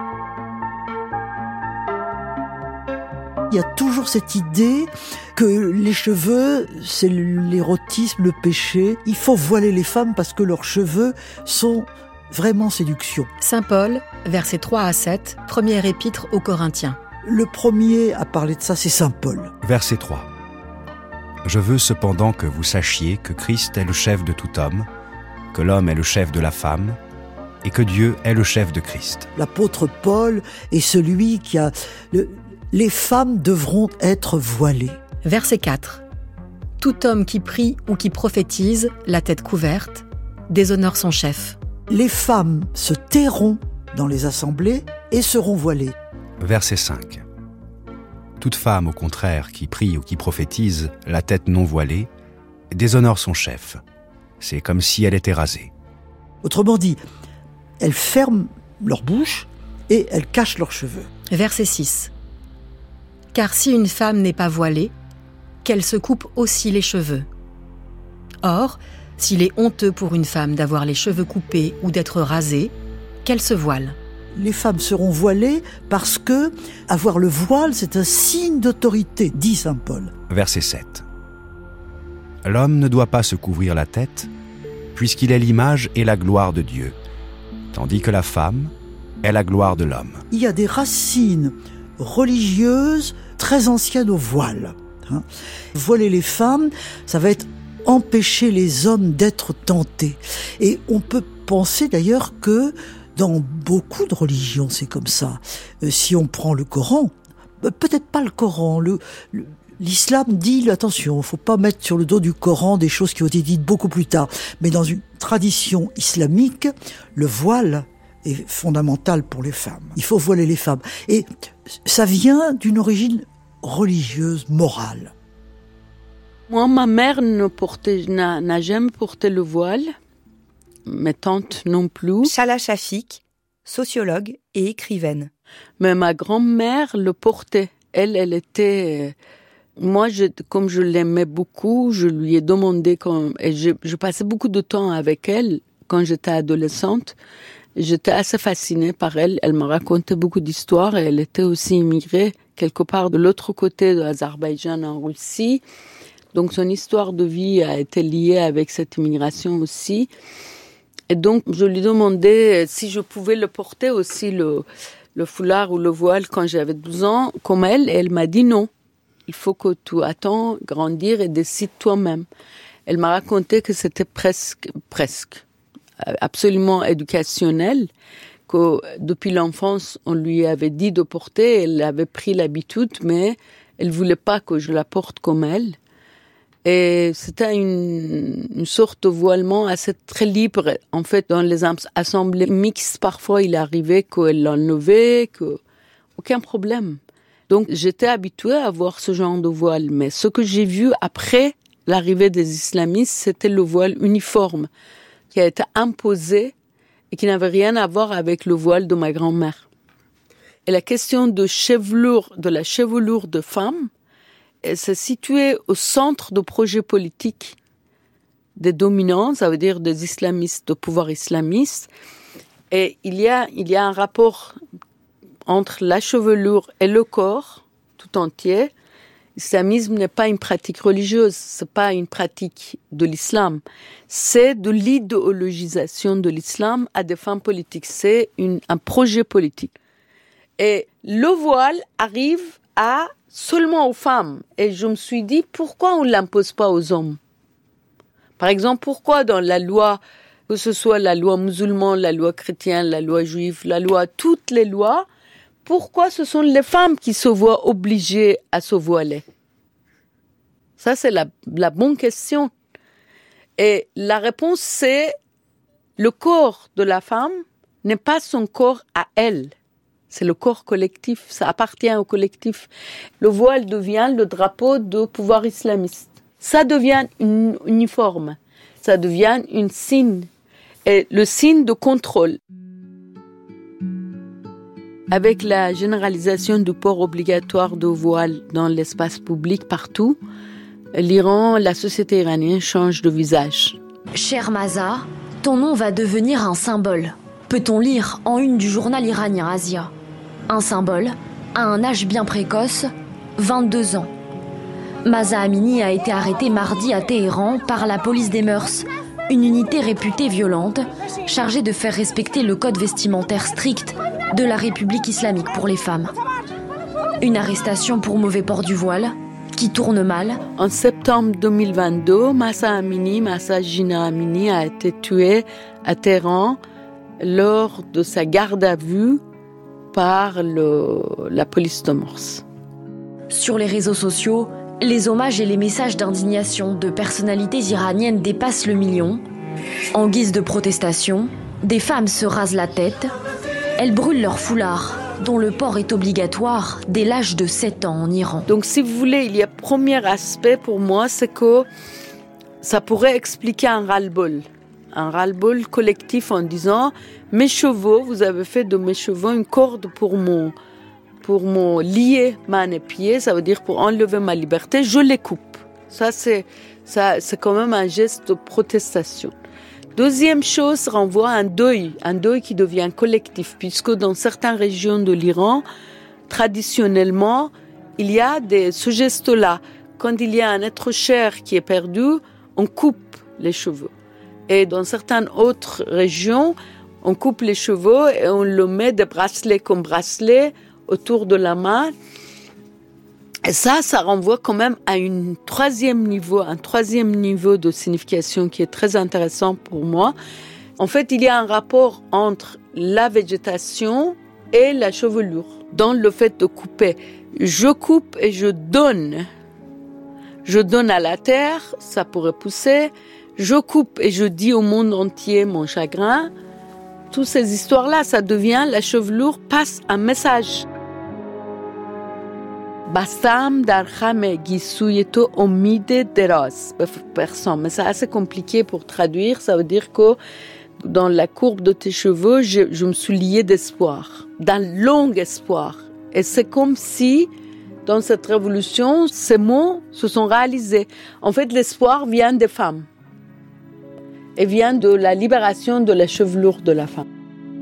Il y a toujours cette idée que les cheveux, c'est l'érotisme, le péché. Il faut voiler les femmes parce que leurs cheveux sont vraiment séduction. Saint Paul, versets trois à sept, première épître aux Corinthiens. Le premier à parler de ça, c'est Saint Paul. Verset trois. Je veux cependant que vous sachiez que Christ est le chef de tout homme, que l'homme est le chef de la femme, et que Dieu est le chef de Christ. L'apôtre Paul est celui qui a... Le, les femmes devront être voilées. Verset quatre. Tout homme qui prie ou qui prophétise, la tête couverte, déshonore son chef. Les femmes se tairont dans les assemblées et seront voilées. Verset cinq. Toute femme, au contraire, qui prie ou qui prophétise, la tête non voilée, déshonore son chef. C'est comme si elle était rasée. Autrement dit, elles ferment leur bouche et elles cachent leurs cheveux. Verset six. Car si une femme n'est pas voilée, qu'elle se coupe aussi les cheveux. Or, s'il est honteux pour une femme d'avoir les cheveux coupés ou d'être rasée, qu'elle se voile. Les femmes seront voilées parce que avoir le voile, c'est un signe d'autorité, dit saint Paul. Verset sept. L'homme ne doit pas se couvrir la tête, puisqu'il est l'image et la gloire de Dieu, tandis que la femme est la gloire de l'homme. Il y a des racines religieuses très anciennes au voile. Hein. Voiler les femmes, ça va être empêcher les hommes d'être tentés. Et on peut penser d'ailleurs que dans beaucoup de religions, c'est comme ça. Euh, si on prend le Coran, peut-être pas le Coran, le, le l'islam dit, attention, il ne faut pas mettre sur le dos du Coran des choses qui ont été dites beaucoup plus tard. Mais dans une tradition islamique, le voile est fondamental pour les femmes. Il faut voiler les femmes. Et ça vient d'une origine religieuse, morale. Moi, ma mère ne portait, n'a, n'a jamais porté le voile. Mes tantes non plus. Chala Shafik, sociologue et écrivaine. Mais ma grand-mère le portait. Elle, elle était... Moi, je, comme je l'aimais beaucoup, je lui ai demandé... Quand, et je, je passais beaucoup de temps avec elle quand j'étais adolescente. J'étais assez fascinée par elle. Elle me racontait beaucoup d'histoires et elle était aussi immigrée quelque part de l'autre côté de l'Azerbaïdjan en Russie. Donc son histoire de vie a été liée avec cette immigration aussi. Et donc je lui demandais si je pouvais le porter aussi, le, le foulard ou le voile, quand j'avais douze ans, comme elle. Et elle m'a dit non. Il faut que tu attends grandir et décides toi-même. Elle m'a raconté que c'était presque, presque, absolument éducationnel, que depuis l'enfance, on lui avait dit de porter, elle avait pris l'habitude, mais elle voulait pas que je la porte comme elle. Et c'était une, une sorte de voilement assez très libre. En fait, dans les assemblées mixtes, parfois, il arrivait qu'elle l'enlevait, que aucun problème. Donc, j'étais habituée à voir ce genre de voile. Mais ce que j'ai vu après l'arrivée des islamistes, c'était le voile uniforme qui a été imposé et qui n'avait rien à voir avec le voile de ma grand-mère. Et la question de chevelure, de la chevelure de femme, elle s'est située au centre de projets politiques des dominants, ça veut dire des islamistes, de pouvoir islamiste. Et il y a, il y a un rapport entre la chevelure et le corps tout entier. L'islamisme n'est pas une pratique religieuse, c'est pas une pratique de l'islam. C'est de l'idéologisation de l'islam à des fins politiques. C'est une, un projet politique. Et le voile arrive à seulement aux femmes. Et je me suis dit, pourquoi on ne l'impose pas aux hommes? Par exemple, pourquoi dans la loi, que ce soit la loi musulmane, la loi chrétienne, la loi juive, la loi, toutes les lois, pourquoi ce sont les femmes qui se voient obligées à se voiler? Ça, c'est la, la bonne question. Et la réponse, c'est le corps de la femme n'est pas son corps à elle. C'est le corps collectif, ça appartient au collectif. Le voile devient le drapeau du pouvoir islamiste. Ça devient une uniforme, ça devient une signe, et le signe de contrôle. Avec la généralisation du port obligatoire de voile dans l'espace public partout, l'Iran, la société iranienne change de visage. Cher Mahsa, ton nom va devenir un symbole. Peut-on lire en une du journal iranien Asia. Un symbole, à un âge bien précoce, vingt-deux ans. Mahsa Amini a été arrêté mardi à Téhéran par la police des mœurs, une unité réputée violente, chargée de faire respecter le code vestimentaire strict de la République islamique pour les femmes. Une arrestation pour mauvais port du voile, qui tourne mal. En septembre deux mille vingt-deux, Mahsa Amini, Mahsa Jina Amini, a été tué à Téhéran lors de sa garde à vue par le, la police de mœurs. Sur les réseaux sociaux, les hommages et les messages d'indignation de personnalités iraniennes dépassent le million. En guise de protestation, des femmes se rasent la tête. Elles brûlent leur foulard, dont le port est obligatoire dès l'âge de sept ans en Iran. Donc si vous voulez, il y a un premier aspect pour moi, c'est que ça pourrait expliquer un ras-le-bol. Un ras-le-bol collectif en disant « Mes cheveux, vous avez fait de mes cheveux une corde pour mon, pour mon lier main et pied, ça veut dire pour enlever ma liberté, je les coupe. » Ça, c'est, ça, c'est quand même un geste de protestation. Deuxième chose renvoie à un deuil, un deuil qui devient collectif, puisque dans certaines régions de l'Iran, traditionnellement, il y a des, ce geste-là. Quand il y a un être cher qui est perdu, on coupe les cheveux. Et dans certaines autres régions, on coupe les cheveux et on le met des bracelets comme bracelets autour de la main. Et ça, ça renvoie quand même à un troisième niveau, un troisième niveau de signification qui est très intéressant pour moi. En fait, il y a un rapport entre la végétation et la chevelure. Dans le fait de couper, je coupe et je donne. Je donne à la terre, ça pourrait pousser. Je coupe et je dis au monde entier mon chagrin. Toutes ces histoires-là, ça devient, la chevelure passe un message. Basam dar khame gisuye to omide deraz. Persan, mais c'est assez compliqué pour traduire. Ça veut dire que dans la courbe de tes cheveux, je, je me suis liée d'espoir, d'un long espoir. Et c'est comme si, dans cette révolution, ces mots se sont réalisés. En fait, l'espoir vient des femmes. Et vient de la libération de la chevelure de la femme.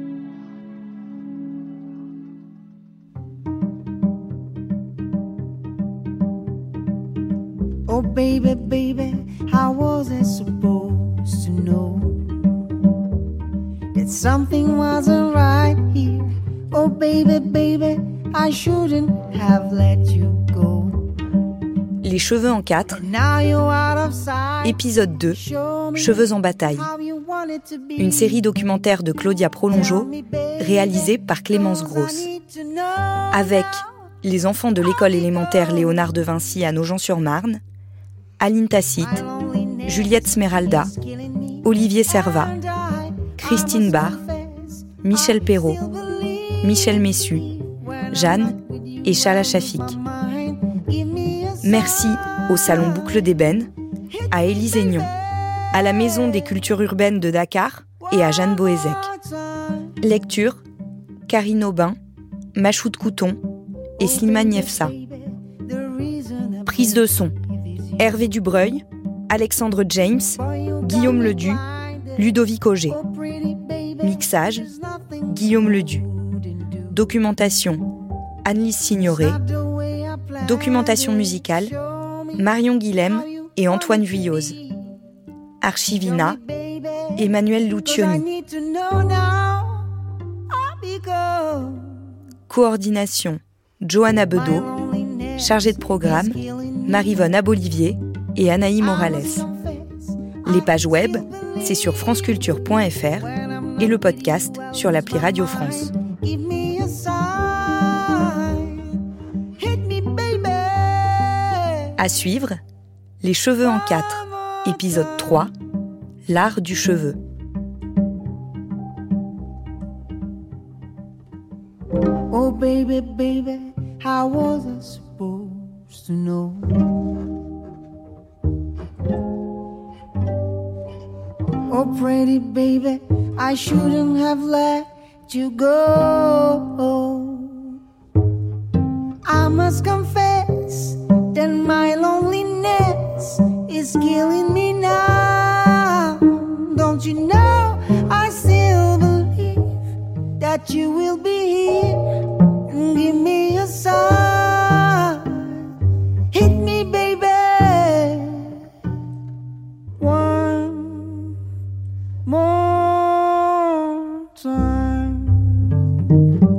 Oh baby, baby, how was I supposed to know that something wasn't right here? Oh baby, baby, I shouldn't have let you go. Les cheveux en quatre, épisode deux, Cheveux en bataille. Une série documentaire de Claudia Prolongeau, réalisée par Clémence Grosse. Avec les enfants de l'école élémentaire Léonard de Vinci à Nogent-sur-Marne, Aline Tacite, Juliette Smeralda, Olivier Servat, Christine Barr, Michel Perrault, Michel Messu, Jeanne et Chala Shafik. Merci au Salon Boucle d'Ébène, à Élise Aignon, à la Maison des Cultures Urbaines de Dakar et à Jeanne Boézek. Lecture, Karine Aubin, Machoud Couton et Slimane Yefsa. Prise de son, Hervé Dubreuil, Alexandre James, Guillaume Ledu, Ludovic Auger. Mixage, Guillaume Ledu. Documentation, Annelise Signoret. Documentation musicale, Marion Guilhem et Antoine Vuilloz. Archivina, Emmanuel Lucioni. Coordination, Johanna Bedeau. Chargée de programme, Maryvonne Abolivier et Anaï Morales. Les pages web, c'est sur franceculture point f r et le podcast sur l'appli Radio France. À suivre, Les cheveux en quatre, épisode trois, L'art du cheveu. Oh baby, baby, how was I supposed to know? Oh pretty baby, I shouldn't have let you go. I must confess that my loneliness is killing me now. Don't you know I still believe that you will be here and give me a sign. Hit me baby one more time.